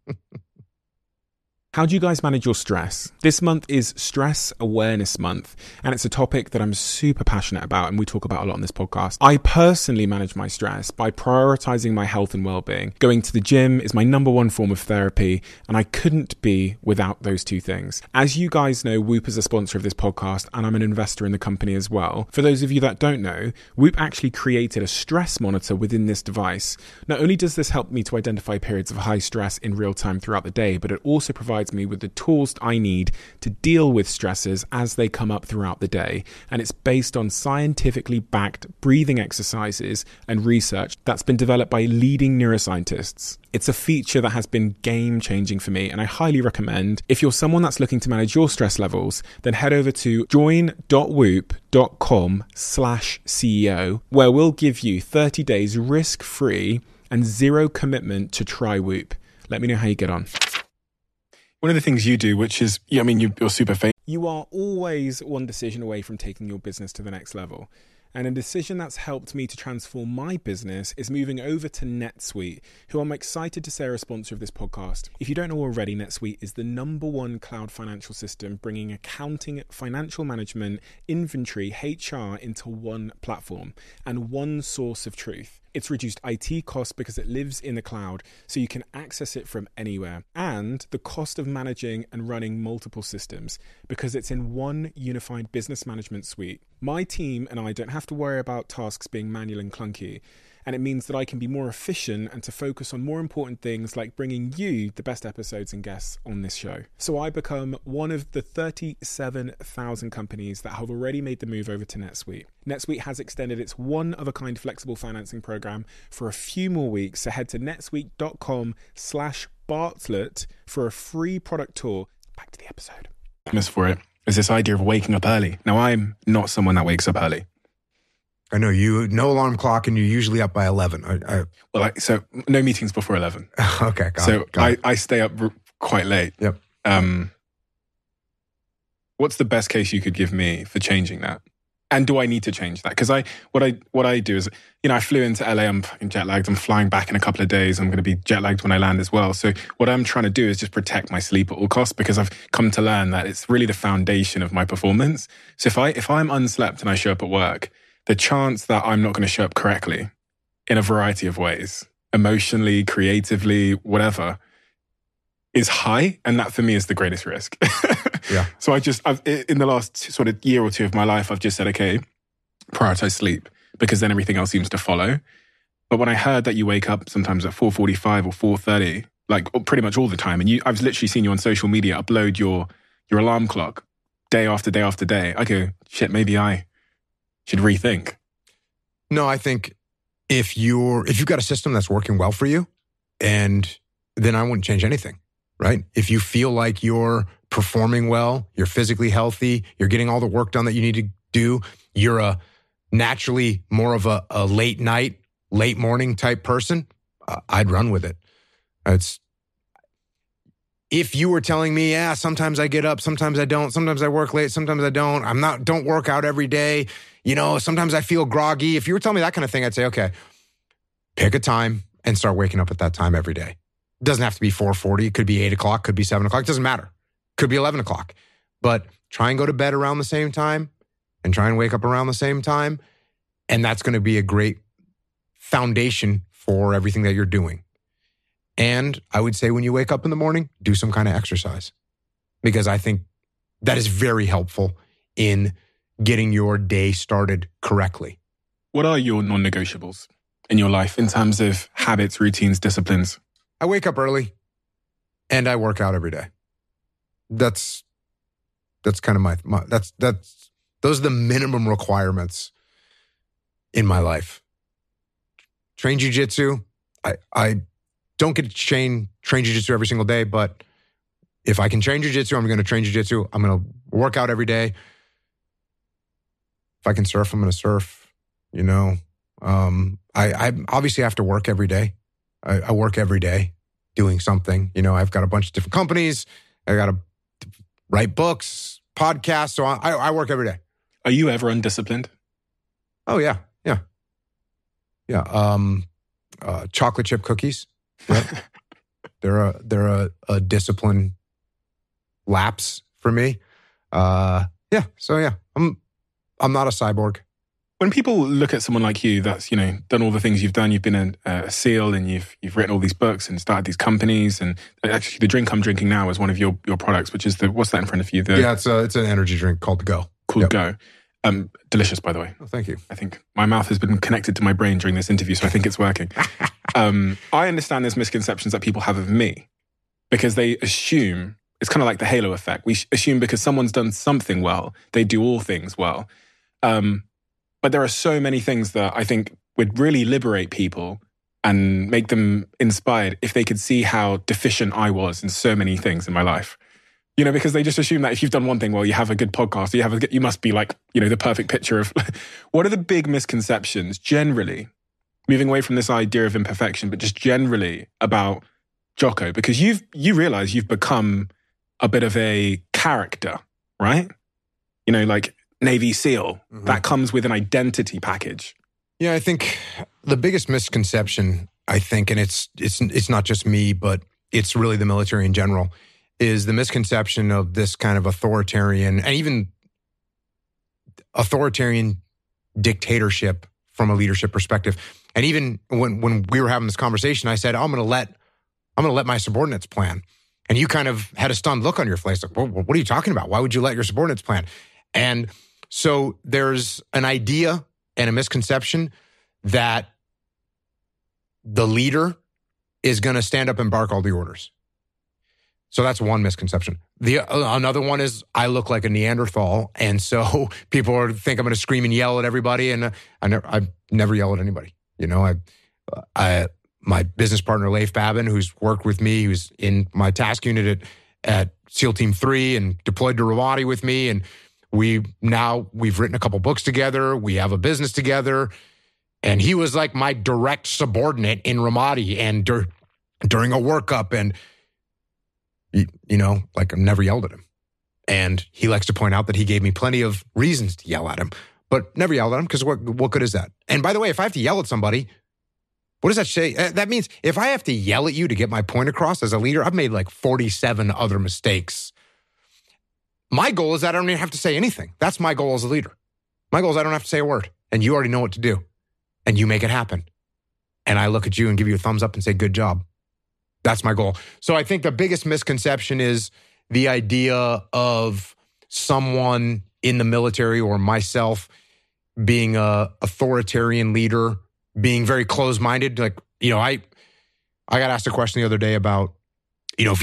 How do you guys manage your stress? This month is Stress Awareness Month, and it's a topic that I'm super passionate about and we talk about a lot on this podcast. I personally manage my stress by prioritizing my health and well-being. Going to the gym is my number one form of therapy, and I couldn't be without those two things. As you guys know, Whoop is a sponsor of this podcast, and I'm an investor in the company as well. For those of you that don't know, Whoop actually created a stress monitor within this device. Not only does this help me to identify periods of high stress in real time throughout the day, but it also provides me with the tools I need to deal with stresses as they come up throughout the day. And it's based on scientifically backed breathing exercises and research that's been developed by leading neuroscientists. It's a feature that has been game-changing for me, and I highly recommend. If you're someone that's looking to manage your stress levels, then head over to join.whoop.com/CEO, where we'll give you 30 days risk-free and zero commitment to try Whoop. Let me know how you get on. One of the things you do, which is, you're super famous. You are always one decision away from taking your business to the next level. And a decision that's helped me to transform my business is moving over to NetSuite, who I'm excited to say are a sponsor of this podcast. If you don't know already, NetSuite is the #1 cloud financial system, bringing accounting, financial management, inventory, HR into one platform and one source of truth. It's reduced IT costs because it lives in the cloud, so you can access it from anywhere. And the cost of managing and running multiple systems because it's in one unified business management suite. My team and I don't have to worry about tasks being manual and clunky. and it means that I can be more efficient and to focus on more important things like bringing you the best episodes and guests on this show. So I become one of the 37,000 companies that have already made the move over to NetSuite. NetSuite has extended its one-of-a-kind flexible financing program for a few more weeks, so head to netsuite.com/Bartlett for a free product tour. Back to the episode. For it is this idea of waking up early. Now, I'm not someone that wakes up early. I know you, no alarm clock, and you're usually up by 11. So no meetings before 11. Okay, got it. I stay up quite late. Yep. What's the best case you could give me for changing that? And do I need to change that? Because what I do is, I flew into LA, I'm fucking jet lagged. I'm flying back in a couple of days. I'm going to be jet lagged when I land as well. So what I'm trying to do is just protect my sleep at all costs, because I've come to learn that it's really the foundation of my performance. So if I'm unslept and I show up at work, the chance that I'm not going to show up correctly in a variety of ways, emotionally, creatively, whatever, is high. And that for me is the greatest risk. Yeah. So I've in the last sort of year or two of my life, I've just said, okay, prioritize sleep, because then everything else seems to follow. But when I heard that you wake up sometimes at 4:45 or 4:30, like pretty much all the time, and I've literally seen you on social media upload your alarm clock day after day after day, I go, shit, maybe I should rethink. No, I think if you've got a system that's working well for you, and then I wouldn't change anything, right? If you feel like you're performing well, you're physically healthy, you're getting all the work done that you need to do, you're a naturally more of a late night, late morning type person, I'd run with it. If you were telling me, sometimes I get up, sometimes I don't, sometimes I work late, sometimes I don't, don't work out every day, sometimes I feel groggy. If you were telling me that kind of thing, I'd say, okay, pick a time and start waking up at that time every day. It doesn't have to be 4:40. It could be 8 o'clock, could be 7 o'clock. It doesn't matter. Could be 11 o'clock. But try and go to bed around the same time and try and wake up around the same time. And that's going to be a great foundation for everything that you're doing. And I would say when you wake up in the morning, do some kind of exercise, because I think that is very helpful in getting your day started correctly. What are your non-negotiables in your life in terms of habits, routines, disciplines? I wake up early and I work out every day. That's kind of my those are the minimum requirements in my life. Train jiu-jitsu. I don't get to train jiu-jitsu every single day, but if I can train jiu-jitsu, I'm going to train jiu-jitsu. I'm going to work out every day. If I can surf, I'm going to surf. I obviously have to work every day. I work every day doing something. I've got a bunch of different companies. I got to write books, podcasts. So I work every day. Are you ever undisciplined? Oh, yeah. Chocolate chip cookies. Yep. they're a discipline lapse for me. So I'm not a cyborg. When people look at someone like you that's, done all the things you've done, you've been a SEAL and you've written all these books and started these companies, and actually the drink I'm drinking now is one of your products, which is what's that in front of you? It's an energy drink called Go. Go. Delicious, by the way. Oh, thank you. I think my mouth has been connected to my brain during this interview, so I think it's working. I understand there's misconceptions that people have of me, because they assume, it's kind of like the halo effect. We assume because someone's done something well, they do all things well. But there are so many things that I think would really liberate people and make them inspired if they could see how deficient I was in so many things in my life. Because they just assume that if you've done one thing well, you have a good podcast, you must be like, the perfect picture of what are the big misconceptions generally, moving away from this idea of imperfection, but just generally about Jocko, because you realize you've become a bit of a character, right? Like Navy SEAL, that comes with an identity package. Yeah, I think the biggest misconception, and it's not just me, but it's really the military in general, is the misconception of this kind of authoritarian and even authoritarian dictatorship from a leadership perspective. And even when we were having this conversation, I said, I'm going to let my subordinates plan. And you kind of had a stunned look on your face. Like, what are you talking about? Why would you let your subordinates plan? And so there's an idea and a misconception that the leader is going to stand up and bark all the orders. So that's one misconception. Another one is I look like a Neanderthal, and so people think I'm going to scream and yell at everybody, and I never yell at anybody. You know, my business partner Leif Babin, who's worked with me, who's in my task unit at SEAL Team 3 and deployed to Ramadi with me, and we've written a couple books together. We have a business together, and he was like my direct subordinate in Ramadi and during a workup, and you know, like I've never yelled at him. And he likes to point out that he gave me plenty of reasons to yell at him, but never yelled at him because what good is that? And by the way, if I have to yell at somebody, what does that say? That means if I have to yell at you to get my point across as a leader, I've made like 47 other mistakes. My goal is that I don't even have to say anything. That's my goal as a leader. My goal is I don't have to say a word, and you already know what to do, and you make it happen. And I look at you and give you a thumbs up and say, good job. That's my goal. So I think the biggest misconception is the idea of someone in the military or myself being a authoritarian leader, being very closed-minded. Like, you know, I got asked a question the other day about, you know,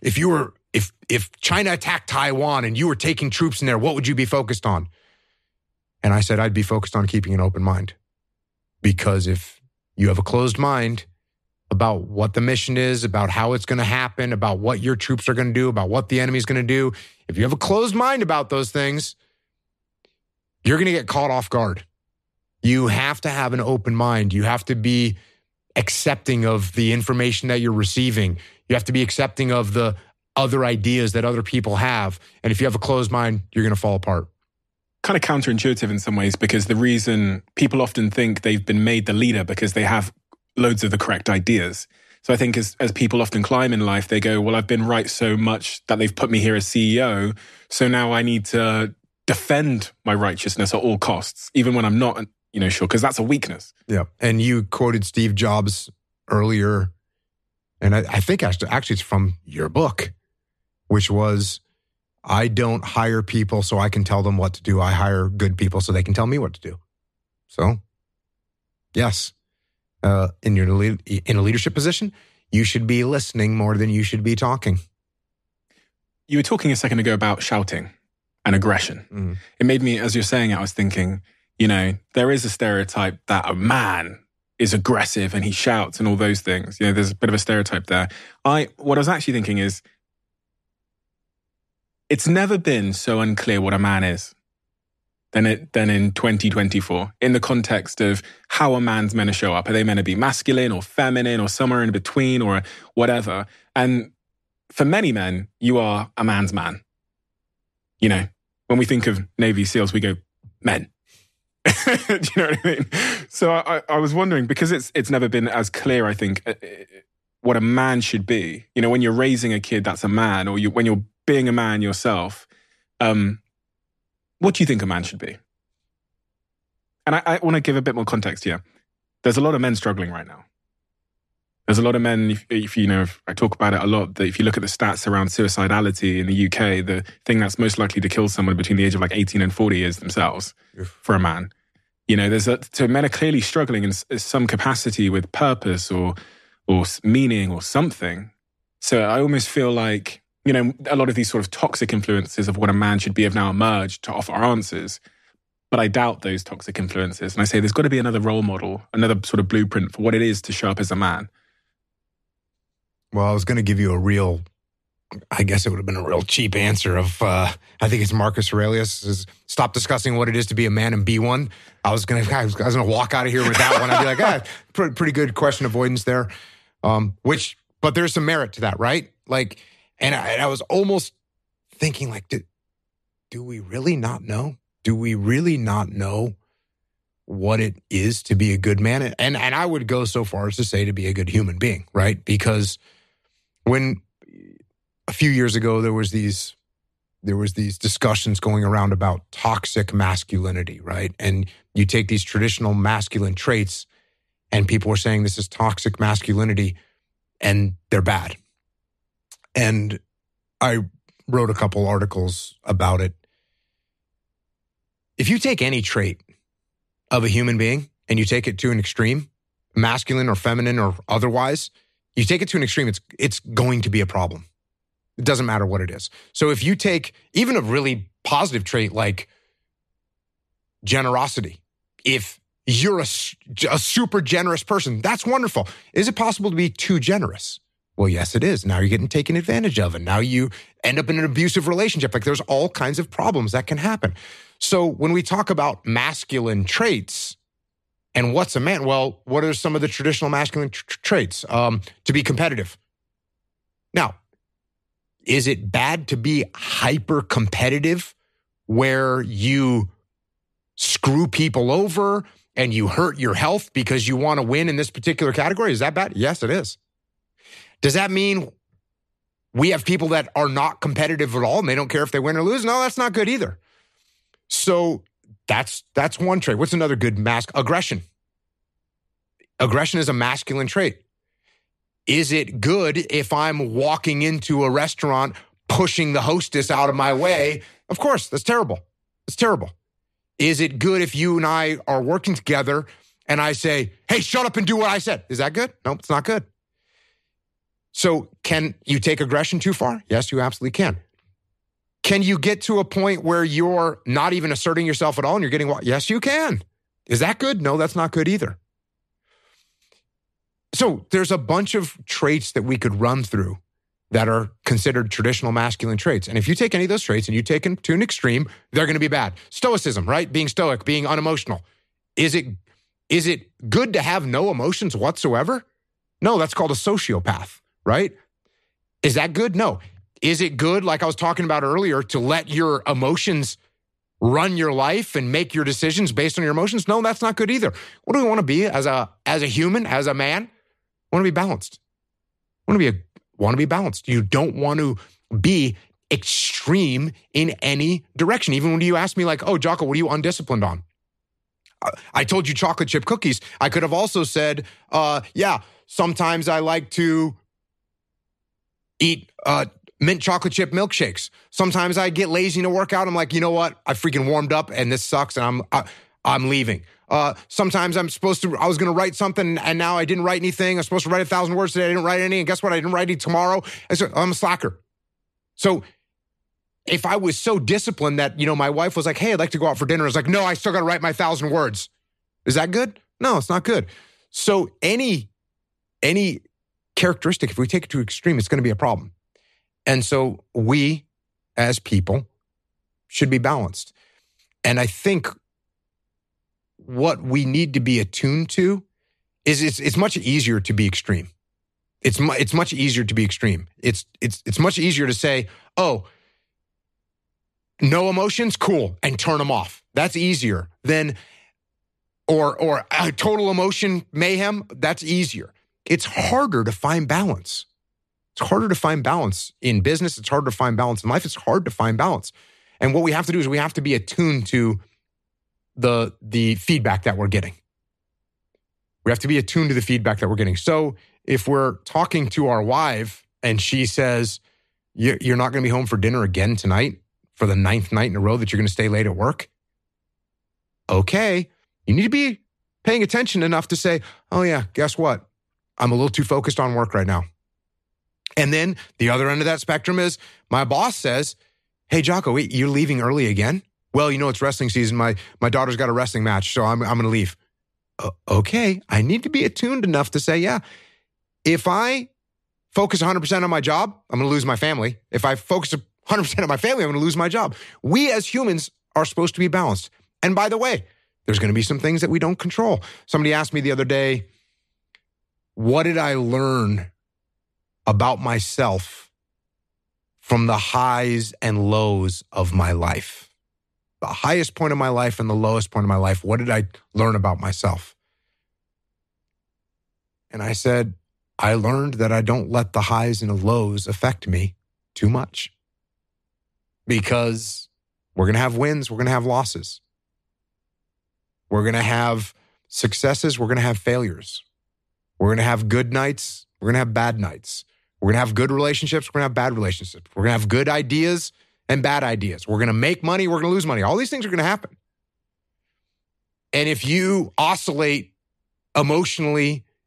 if China attacked Taiwan and you were taking troops in there, what would you be focused on? And I said, I'd be focused on keeping an open mind. Because if you have a closed mind about what the mission is, about how it's going to happen, about what your troops are going to do, about what the enemy's going to do, if you have a closed mind about those things, you're going to get caught off guard. You have to have an open mind. You have to be accepting of the information that you're receiving. You have to be accepting of the other ideas that other people have. And if you have a closed mind, you're going to fall apart. Kind of counterintuitive in some ways, because the reason people often think they've been made the leader because they have loads of the correct ideas. So I think as people often climb in life, they go, well, I've been right so much that they've put me here as CEO. So now I need to defend my righteousness at all costs, even when I'm not, you know, sure, because that's a weakness. Yeah. And you quoted Steve Jobs earlier, and I think actually it's from your book, which was, I don't hire people so I can tell them what to do. I hire good people so they can tell me what to do. So, yes. In a leadership position, you should be listening more than you should be talking. You were talking a second ago about shouting and aggression. Mm. It made me, as you're saying it, I was thinking, you know, there is a stereotype that a man is aggressive and he shouts and all those things. You know, there's a bit of a stereotype there. What I was actually thinking is, it's never been so unclear what a man is than in 2024, in the context of how a man's meant to show up. Are they meant to be masculine or feminine or somewhere in between or whatever? And for many men, you are a man's man. You know, when we think of Navy SEALs, we go, men. Do you know what I mean? So I was wondering, because it's never been as clear, I think, what a man should be. You know, when you're raising a kid, that's a man, or when you're being a man yourself, what do you think a man should be? And I want to give a bit more context here. There's a lot of men struggling right now. There's a lot of men, if you know, I talk about it a lot, that if you look at the stats around suicidality in the UK, the thing that's most likely to kill someone between the age of like 18 and 40 is themselves. For a man. You know, so men are clearly struggling in some capacity with purpose or meaning or something. So I almost feel like, you know, a lot of these sort of toxic influences of what a man should be have now emerged to offer answers. But I doubt those toxic influences. And I say there's got to be another role model, another sort of blueprint for what it is to show up as a man. Well, I was going to give you I guess it would have been a real cheap answer of, I think it's Marcus Aurelius, is stop discussing what it is to be a man and be one. I was going to walk out of here with that one. I'd be like, pretty good question avoidance there. But there's some merit to that, right? Like, and I was almost thinking like, do we really not know? Do we really not know what it is to be a good man? And I would go so far as to say to be a good human being, right? Because when a few years ago there was these discussions going around about toxic masculinity, right? And you take these traditional masculine traits and people were saying this is toxic masculinity and they're bad. And I wrote a couple articles about it. If you take any trait of a human being and you take it to an extreme, masculine or feminine or otherwise, you take it to an extreme, it's going to be a problem. It doesn't matter what it is. So if you take even a really positive trait like generosity, if you're a super generous person, that's wonderful. Is it possible to be too generous? Well, yes, it is. Now you're getting taken advantage of, and now you end up in an abusive relationship. Like there's all kinds of problems that can happen. So when we talk about masculine traits and what's a man, well, what are some of the traditional masculine traits? To be competitive. Now, is it bad to be hyper competitive where you screw people over and you hurt your health because you want to win in this particular category? Is that bad? Yes, it is. Does that mean we have people that are not competitive at all and they don't care if they win or lose? No, that's not good either. So that's one trait. What's another good aggression? Aggression is a masculine trait. Is it good if I'm walking into a restaurant pushing the hostess out of my way? Of course, that's terrible. It's terrible. Is it good if you and I are working together and I say, hey, shut up and do what I said? Is that good? No, it's not good. So can you take aggression too far? Yes, you absolutely can. Can you get to a point where you're not even asserting yourself at all and you're getting what? Yes, you can. Is that good? No, that's not good either. So there's a bunch of traits that we could run through that are considered traditional masculine traits. And if you take any of those traits and you take them to an extreme, they're going to be bad. Stoicism, right? Being stoic, being unemotional. Is it good to have no emotions whatsoever? No, that's called a sociopath, right? Is that good? No. Is it good, like I was talking about earlier, to let your emotions run your life and make your decisions based on your emotions? No, that's not good either. What do we want to be as a human, as a man? I want to be balanced. I want to be balanced. You don't want to be extreme in any direction. Even when you ask me like, oh, Jocko, what are you undisciplined on? I told you chocolate chip cookies. I could have also said, yeah, sometimes I like to eat mint chocolate chip milkshakes. Sometimes I get lazy to work out. I'm like, you know what? I freaking warmed up and this sucks and I'm leaving. Sometimes I was going to write something and now I didn't write anything. I was supposed to write 1,000 words today. I didn't write any. And guess what? I didn't write any tomorrow. And so I'm a slacker. So if I was so disciplined that, my wife was like, hey, I'd like to go out for dinner. I was like, no, I still got to write my 1,000 words. Is that good? No, it's not good. So any characteristic, if we take it to extreme, it's going to be a problem. And so we as people should be balanced. And I think what we need to be attuned to is it's much easier to be extreme. It's much easier to be extreme. It's much easier to say, oh, no emotions, cool, and turn them off. That's easier than, or total emotion mayhem, that's easier. It's harder to find balance. It's harder to find balance in business. It's harder to find balance in life. It's hard to find balance. And what we have to do is we have to be attuned to the feedback that we're getting. We have to be attuned to the feedback that we're getting. So if we're talking to our wife and she says, you're not going to be home for dinner again tonight for the 9th night in a row that you're going to stay late at work. Okay. You need to be paying attention enough to say, oh yeah, guess what? I'm a little too focused on work right now. And then the other end of that spectrum is my boss says, hey, Jocko, wait, you're leaving early again? Well, it's wrestling season. My daughter's got a wrestling match, so I'm going to leave. Okay, I need to be attuned enough to say, yeah, if I focus 100% on my job, I'm going to lose my family. If I focus 100% on my family, I'm going to lose my job. We as humans are supposed to be balanced. And by the way, there's going to be some things that we don't control. Somebody asked me the other day, what did I learn about myself from the highs and lows of my life? The highest point of my life and the lowest point of my life. What did I learn about myself? And I said, I learned that I don't let the highs and the lows affect me too much. Because we're going to have wins, we're going to have losses. We're going to have successes, we're going to have failures. We're going to have good nights, we're going to have bad nights. We're going to have good relationships, we're going to have bad relationships. We're going to have good ideas and bad ideas. We're going to make money, we're going to lose money. All these things are going to happen. And if you oscillate emotionally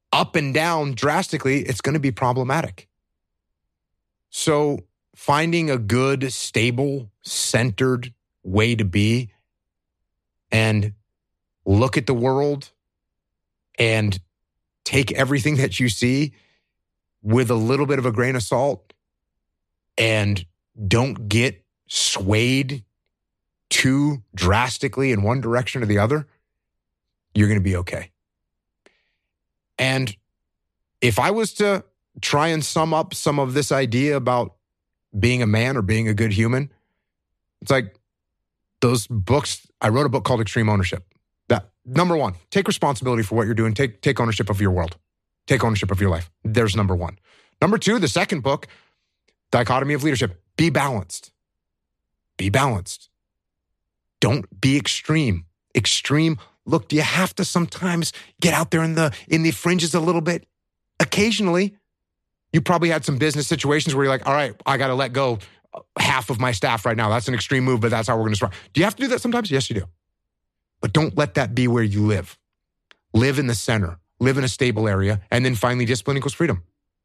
up and down drastically, it's going to be problematic. So finding a good, stable, centered way to be and look at the world and take everything that you see with a little bit of a grain of salt and don't get swayed too drastically in one direction or the other, you're going to be okay. And if I was to try and sum up some of this idea about being a man or being a good human, it's like those books. I wrote a book called Extreme Ownership. That, number one, take responsibility for what you're doing. Take ownership of your world. Take ownership of your life. There's number one. Number two, the second book, Dichotomy of Leadership. Be balanced. Be balanced. Don't be extreme. Extreme. Look, do you have to sometimes get out there in the fringes a little bit? Occasionally, you probably had some business situations where you're like, all right, I got to let go half of my staff right now. That's an extreme move, but that's how we're going to start. Do you have to do that sometimes? Yes, you do. But don't let that be where you live. Live in the center. Live in a stable area. And then finally, discipline equals freedom.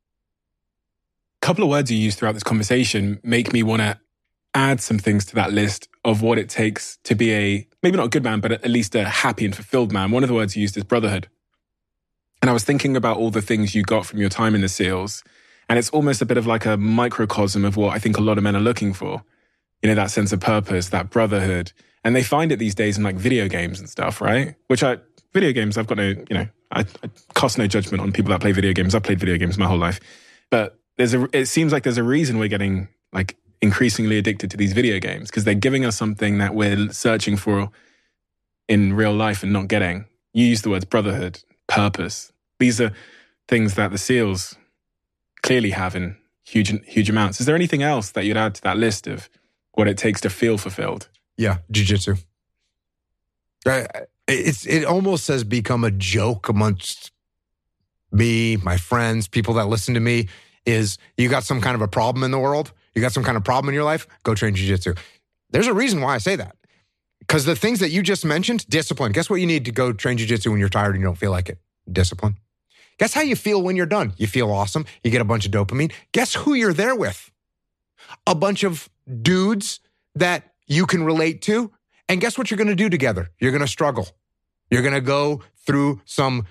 A couple of words you use throughout this conversation make me want to add some things to that list of what it takes to be a, maybe not a good man, but at least a happy and fulfilled man. One of the words you used is brotherhood. And I was thinking about all the things you got from your time in the SEALs. And it's almost a bit of like a microcosm of what I think a lot of men are looking for. You know, that sense of purpose, that brotherhood. And they find it these days in like video games and stuff, right? Video games, I've got no, I cast no judgment on people that play video games. I've played video games my whole life. But it seems like there's a reason we're getting like increasingly addicted to these video games, because they're giving us something that we're searching for in real life and not getting. You use the words brotherhood, purpose. These are things that the SEALs clearly have in huge amounts. Is there anything else that you'd add to that list of what it takes to feel fulfilled? Yeah, jiu-jitsu. It almost has become a joke amongst me, my friends, people that listen to me, is you got some kind of a problem in the world, you got some kind of problem in your life, go train jiu-jitsu. There's a reason why I say that. Because the things that you just mentioned, discipline. Guess what you need to go train jiu-jitsu when you're tired and you don't feel like it? Discipline. Guess how you feel when you're done? You feel awesome. You get a bunch of dopamine. Guess who you're there with? A bunch of dudes that you can relate to. And guess what you're going to do together? You're going to struggle. You're going to go through some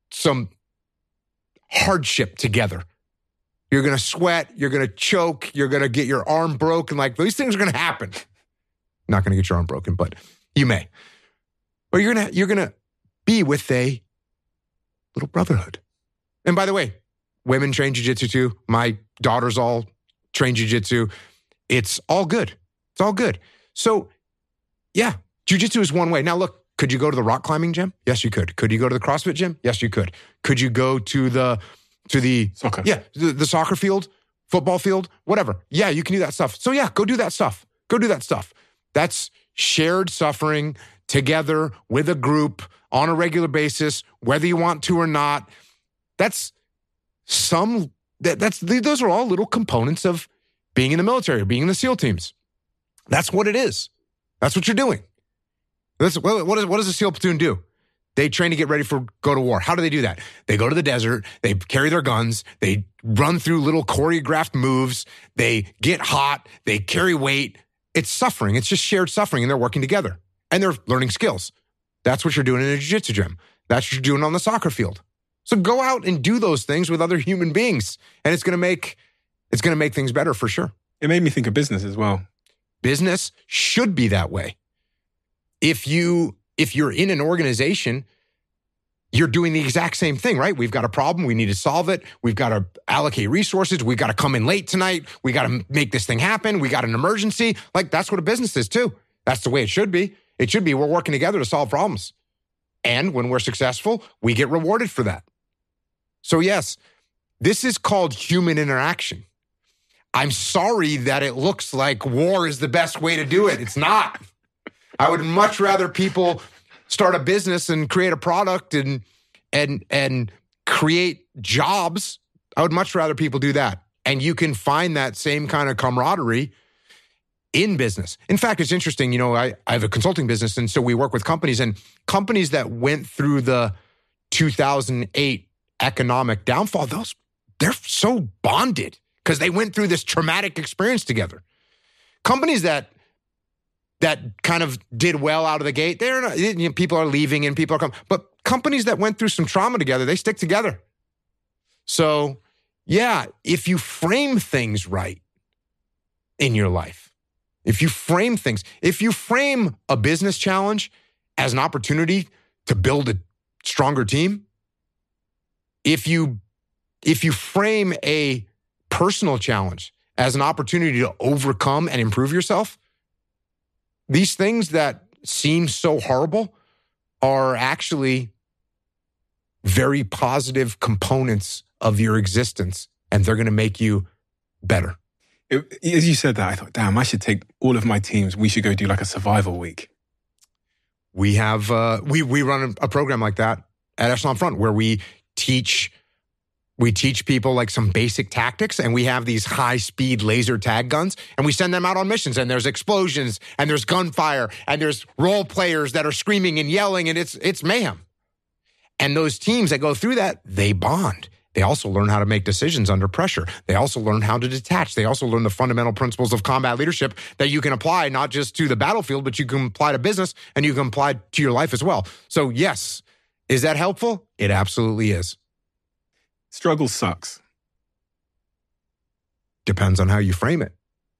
hardship together. You're going to sweat. You're going to choke. You're going to get your arm broken. Like, these things are going to happen. Not going to get your arm broken, but you may. But you're going to be with a little brotherhood. And by the way, women train jiu-jitsu too. My daughters all train jiu-jitsu. It's all good. It's all good. So, yeah, jiu-jitsu is one way. Now, look, could you go to the rock climbing gym? Yes, you could. Could you go to the CrossFit gym? Yes, you could. Could you go to the soccer? Yeah, the soccer field, football field, whatever. Yeah, you can do that stuff. So yeah, go do that stuff. Go do that stuff. That's shared suffering together with a group on a regular basis, whether you want to or not. Those are all little components of being in the military or being in the SEAL teams. That's what it is. That's what you're doing. What does a SEAL platoon do? They train to get ready go to war. How do they do that? They go to the desert. They carry their guns. They run through little choreographed moves. They get hot. They carry weight. It's suffering. It's just shared suffering, and they're working together. And they're learning skills. That's what you're doing in a jiu-jitsu gym. That's what you're doing on the soccer field. So go out and do those things with other human beings, and it's going to make things better for sure. It made me think of business as well. Business should be that way. If you're in an organization, you're doing the exact same thing, right? We've got a problem. We need to solve it. We've got to allocate resources. We've got to come in late tonight. We got to make this thing happen. We got an emergency. Like, that's what a business is too. That's the way it should be. It should be we're working together to solve problems. And when we're successful, we get rewarded for that. So yes, this is called human interaction. I'm sorry that it looks like war is the best way to do it. It's not. I would much rather people start a business and create a product and create jobs. I would much rather people do that. And you can find that same kind of camaraderie in business. In fact, it's interesting. I have a consulting business, and so we work with companies that went through the 2008 economic downfall, they're so bonded because they went through this traumatic experience together. Companies that kind of did well out of the gate, they're not, people are leaving and people are coming. But companies that went through some trauma together, they stick together. So, yeah, if you frame things right in your life, if you frame a business challenge as an opportunity to build a stronger team, if you frame a personal challenge as an opportunity to overcome and improve yourself, these things that seem so horrible are actually very positive components of your existence, and they're going to make you better. As you said that, I thought, damn, I should take all of my teams. We should go do like a survival week. We have we run a program like that at Echelon Front where we teach people like some basic tactics, and we have these high-speed laser tag guns, and we send them out on missions, and there's explosions, and there's gunfire, and there's role players that are screaming and yelling, and it's mayhem. And those teams that go through that, they bond. They also learn how to make decisions under pressure. They also learn how to detach. They also learn the fundamental principles of combat leadership that you can apply not just to the battlefield, but you can apply to business, and you can apply to your life as well. So yes, is that helpful? It absolutely is. Struggle sucks. Depends on how you frame it.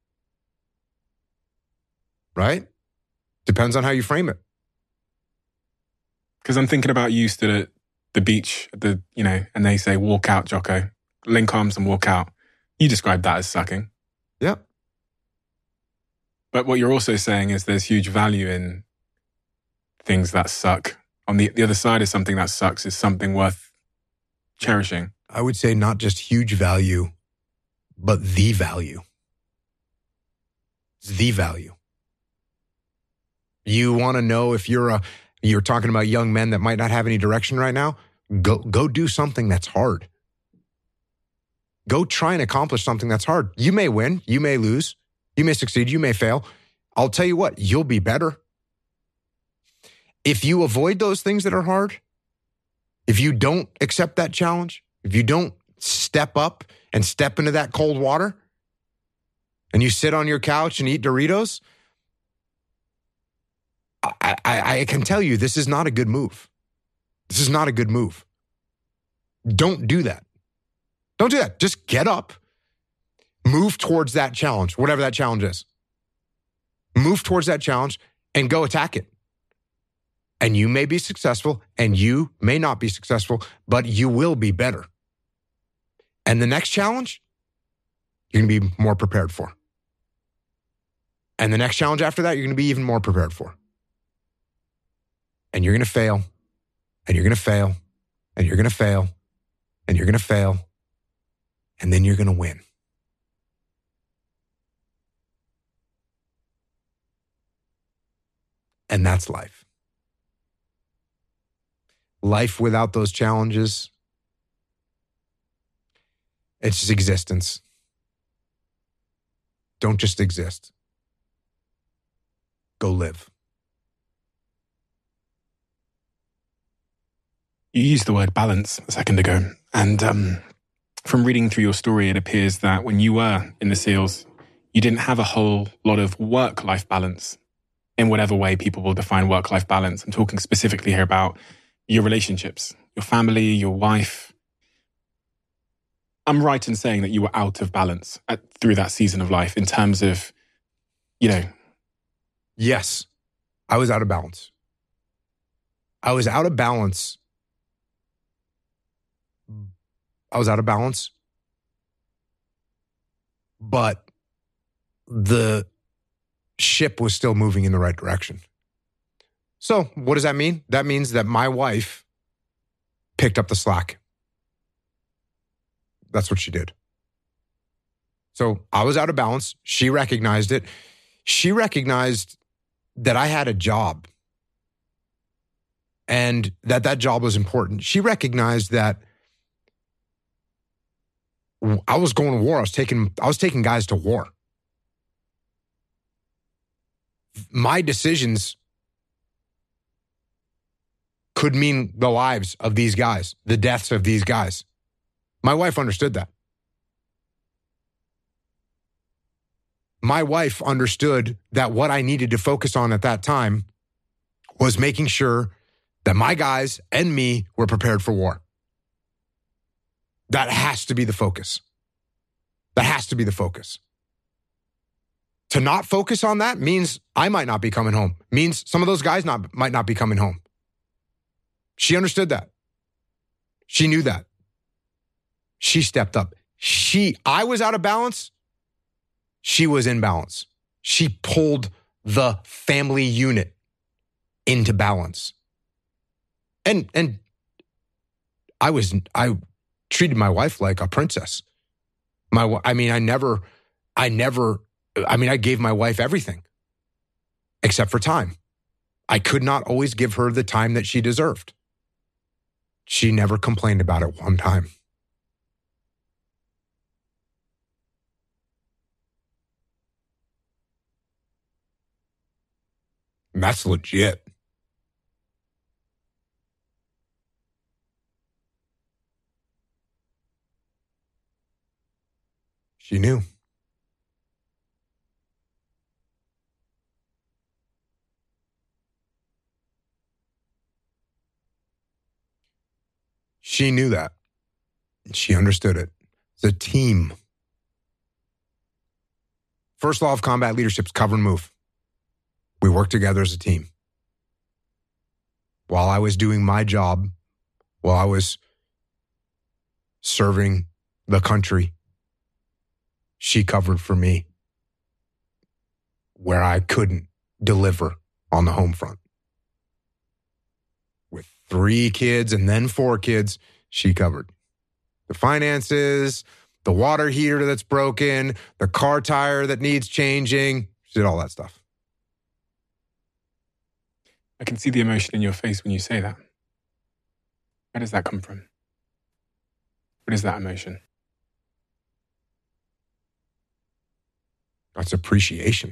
Right? Depends on how you frame it. Because I'm thinking about you stood at the beach, and they say, walk out, Jocko. Link arms and walk out. You described that as sucking. Yeah. But what you're also saying is there's huge value in things that suck. On the other side of something that sucks is something worth cherishing. I would say not just huge value, but the value. It's the value. You want to know if you're talking about young men that might not have any direction right now? Go do something that's hard. Go try and accomplish something that's hard. You may win, you may lose, you may succeed, you may fail. I'll tell you what, you'll be better. If you avoid those things that are hard, if you don't accept that challenge, if you don't step up and step into that cold water, and you sit on your couch and eat Doritos, I can tell you this is not a good move. This is not a good move. Don't do that. Don't do that. Just get up, move towards that challenge, whatever that challenge is. Move towards that challenge and go attack it. And you may be successful and you may not be successful, but you will be better. And the next challenge, you're going to be more prepared for. And the next challenge after that, you're going to be even more prepared for. And you're going to fail, and you're going to fail, and you're going to fail, and you're going to fail, and then you're going to win. And that's life. Life without those challenges, it's just existence. Don't just exist. Go live. You used the word balance a second ago. And from reading through your story, it appears that when you were in the SEALs, you didn't have a whole lot of work-life balance in whatever way people will define work-life balance. I'm talking specifically here about your relationships, your family, your wife. I'm right in saying that you were out of balance through that season of life in terms of, Yes, I was out of balance. I was out of balance. But the ship was still moving in the right direction. So what does that mean? That means that my wife picked up the slack. That's what she did. So I was out of balance. She recognized it. She recognized that I had a job and that job was important. She recognized that I was going to war. I was taking guys to war. My decisions could mean the lives of these guys, the deaths of these guys. My wife understood that. My wife understood that what I needed to focus on at that time was making sure that my guys and me were prepared for war. That has to be the focus. That has to be the focus. To not focus on that means I might not be coming home. Means some of those guys might not be coming home. She understood that. She knew that. She stepped up. I was out of balance. She was in balance. She pulled the family unit into balance. And I treated my wife like a princess. I gave my wife everything except for time. I could not always give her the time that she deserved. She never complained about it one time. And that's legit. She knew. She knew that. She understood it. It's a team. First law of combat leadership is cover and move. We work together as a team. While I was doing my job, while I was serving the country, she covered for me where I couldn't deliver on the home front. With 3 kids and then 4 kids, she covered the finances, the water heater that's broken, the car tire that needs changing. She did all that stuff. I can see the emotion in your face when you say that. Where does that come from? What is that emotion? That's appreciation.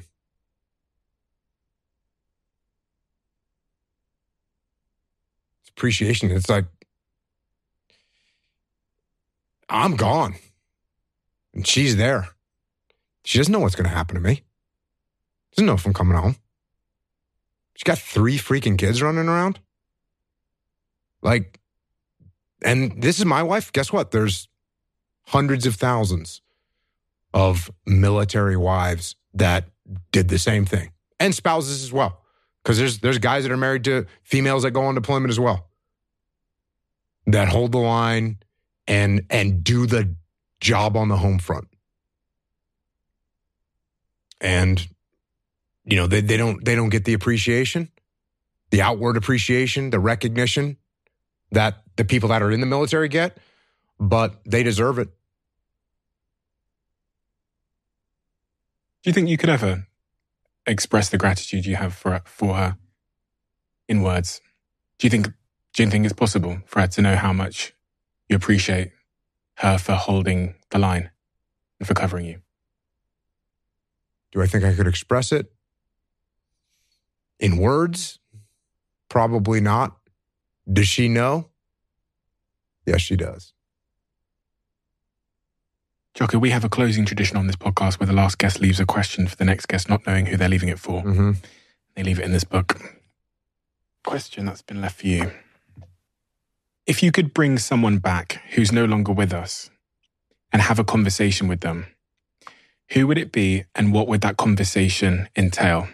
It's appreciation. It's like, I'm gone. And she's there. She doesn't know what's going to happen to me. Doesn't know if I'm coming home. She's got 3 freaking kids running around. Like, and this is my wife. Guess what? There's hundreds of thousands of military wives that did the same thing. And spouses as well. Because there's guys that are married to females that go on deployment as well. That hold the line and do the job on the home front. And you know, they don't get the appreciation, the outward appreciation, the recognition that the people that are in the military get, but they deserve it. Do you think you could ever express the gratitude you have for her in words? Do you think it's possible for her to know how much you appreciate her for holding the line and for covering you? Do I think I could express it in words? Probably not. Does she know? Yes, she does. Jocko, we have a closing tradition on this podcast where the last guest leaves a question for the next guest, not knowing who they're leaving it for. Mm-hmm. They leave it in this book. Question that's been left for you. If you could bring someone back who's no longer with us and have a conversation with them, who would it be and what would that conversation entail?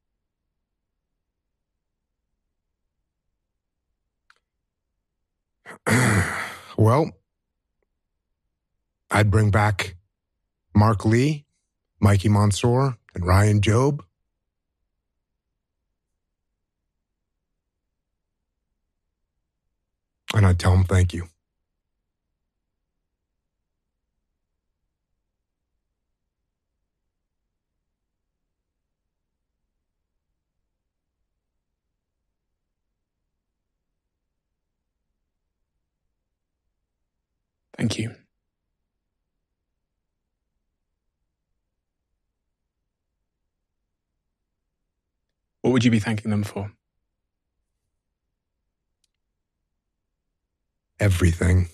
Well, I'd bring back Mark Lee, Mikey Mansour, and Ryan Job. And I'd tell them thank you. Thank you. What would you be thanking them for? everything.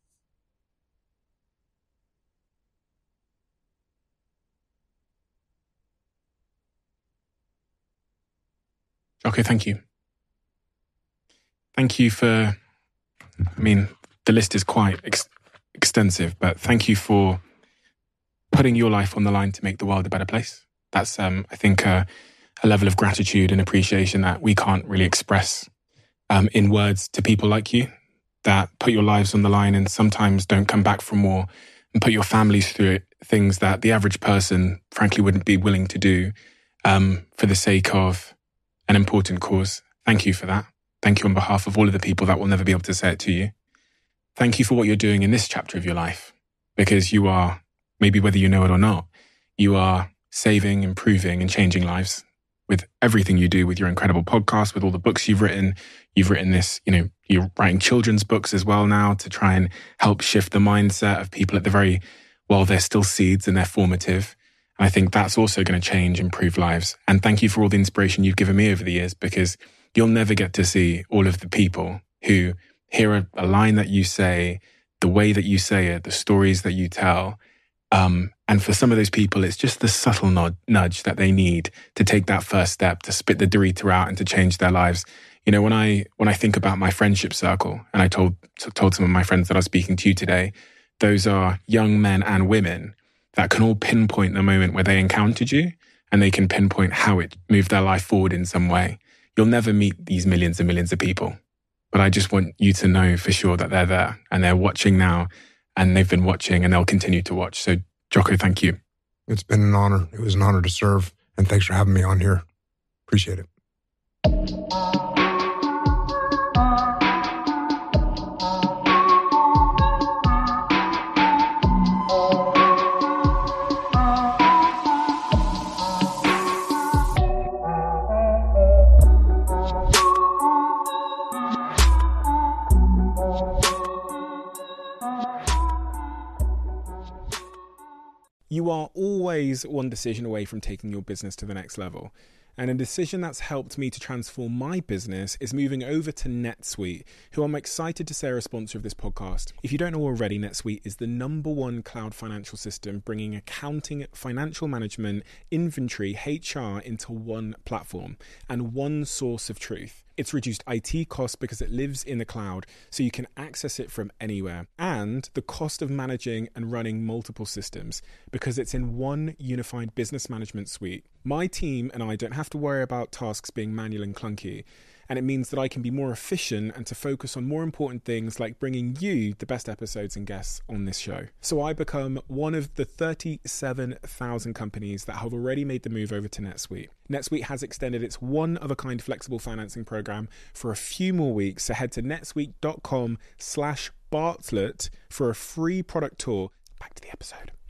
Okay, thank you. Thank you for, the list is quite extensive, but thank you for putting your life on the line to make the world a better place. That's, I think, a level of gratitude and appreciation that we can't really express in words to people like you that put your lives on the line and sometimes don't come back for more and put your families through things that the average person, frankly, wouldn't be willing to do for the sake of an important cause. Thank you for that. Thank you on behalf of all of the people that will never be able to say it to you. Thank you for what you're doing in this chapter of your life, because you are, maybe whether you know it or not, you are saving, improving, and changing lives with everything you do, with your incredible podcast, with all the books you've written. You've written this, you're writing children's books as well now to try and help shift the mindset of people at the very, well, they're still seeds and they're formative. And I think that's also going to change, improve lives. And thank you for all the inspiration you've given me over the years, because you'll never get to see all of the people who hear a line that you say, the way that you say it, the stories that you tell. And for some of those people, it's just the subtle nudge that they need to take that first step, to spit the Dorito out and to change their lives. When I think about my friendship circle, and I told some of my friends that I was speaking to you today, those are young men and women that can all pinpoint the moment where they encountered you, and they can pinpoint how it moved their life forward in some way. You'll never meet these millions and millions of people, but I just want you to know for sure that they're there and they're watching now, and they've been watching and they'll continue to watch. So Jocko, thank you. It's been an honor. It was an honor to serve, and thanks for having me on here. Appreciate it. You are always one decision away from taking your business to the next level. And a decision that's helped me to transform my business is moving over to NetSuite, who I'm excited to say are a sponsor of this podcast. If you don't know already, NetSuite is the #1 cloud financial system, bringing accounting, financial management, inventory, HR into one platform and one source of truth. It's reduced IT costs because it lives in the cloud, so you can access it from anywhere. And the cost of managing and running multiple systems, because it's in one unified business management suite. My team and I don't have to worry about tasks being manual and clunky. And it means that I can be more efficient and to focus on more important things like bringing you the best episodes and guests on this show. So I become one of the 37,000 companies that have already made the move over to NetSuite. NetSuite has extended its one-of-a-kind flexible financing program for a few more weeks. So head to netsuite.com/Bartlett for a free product tour. Back to the episode.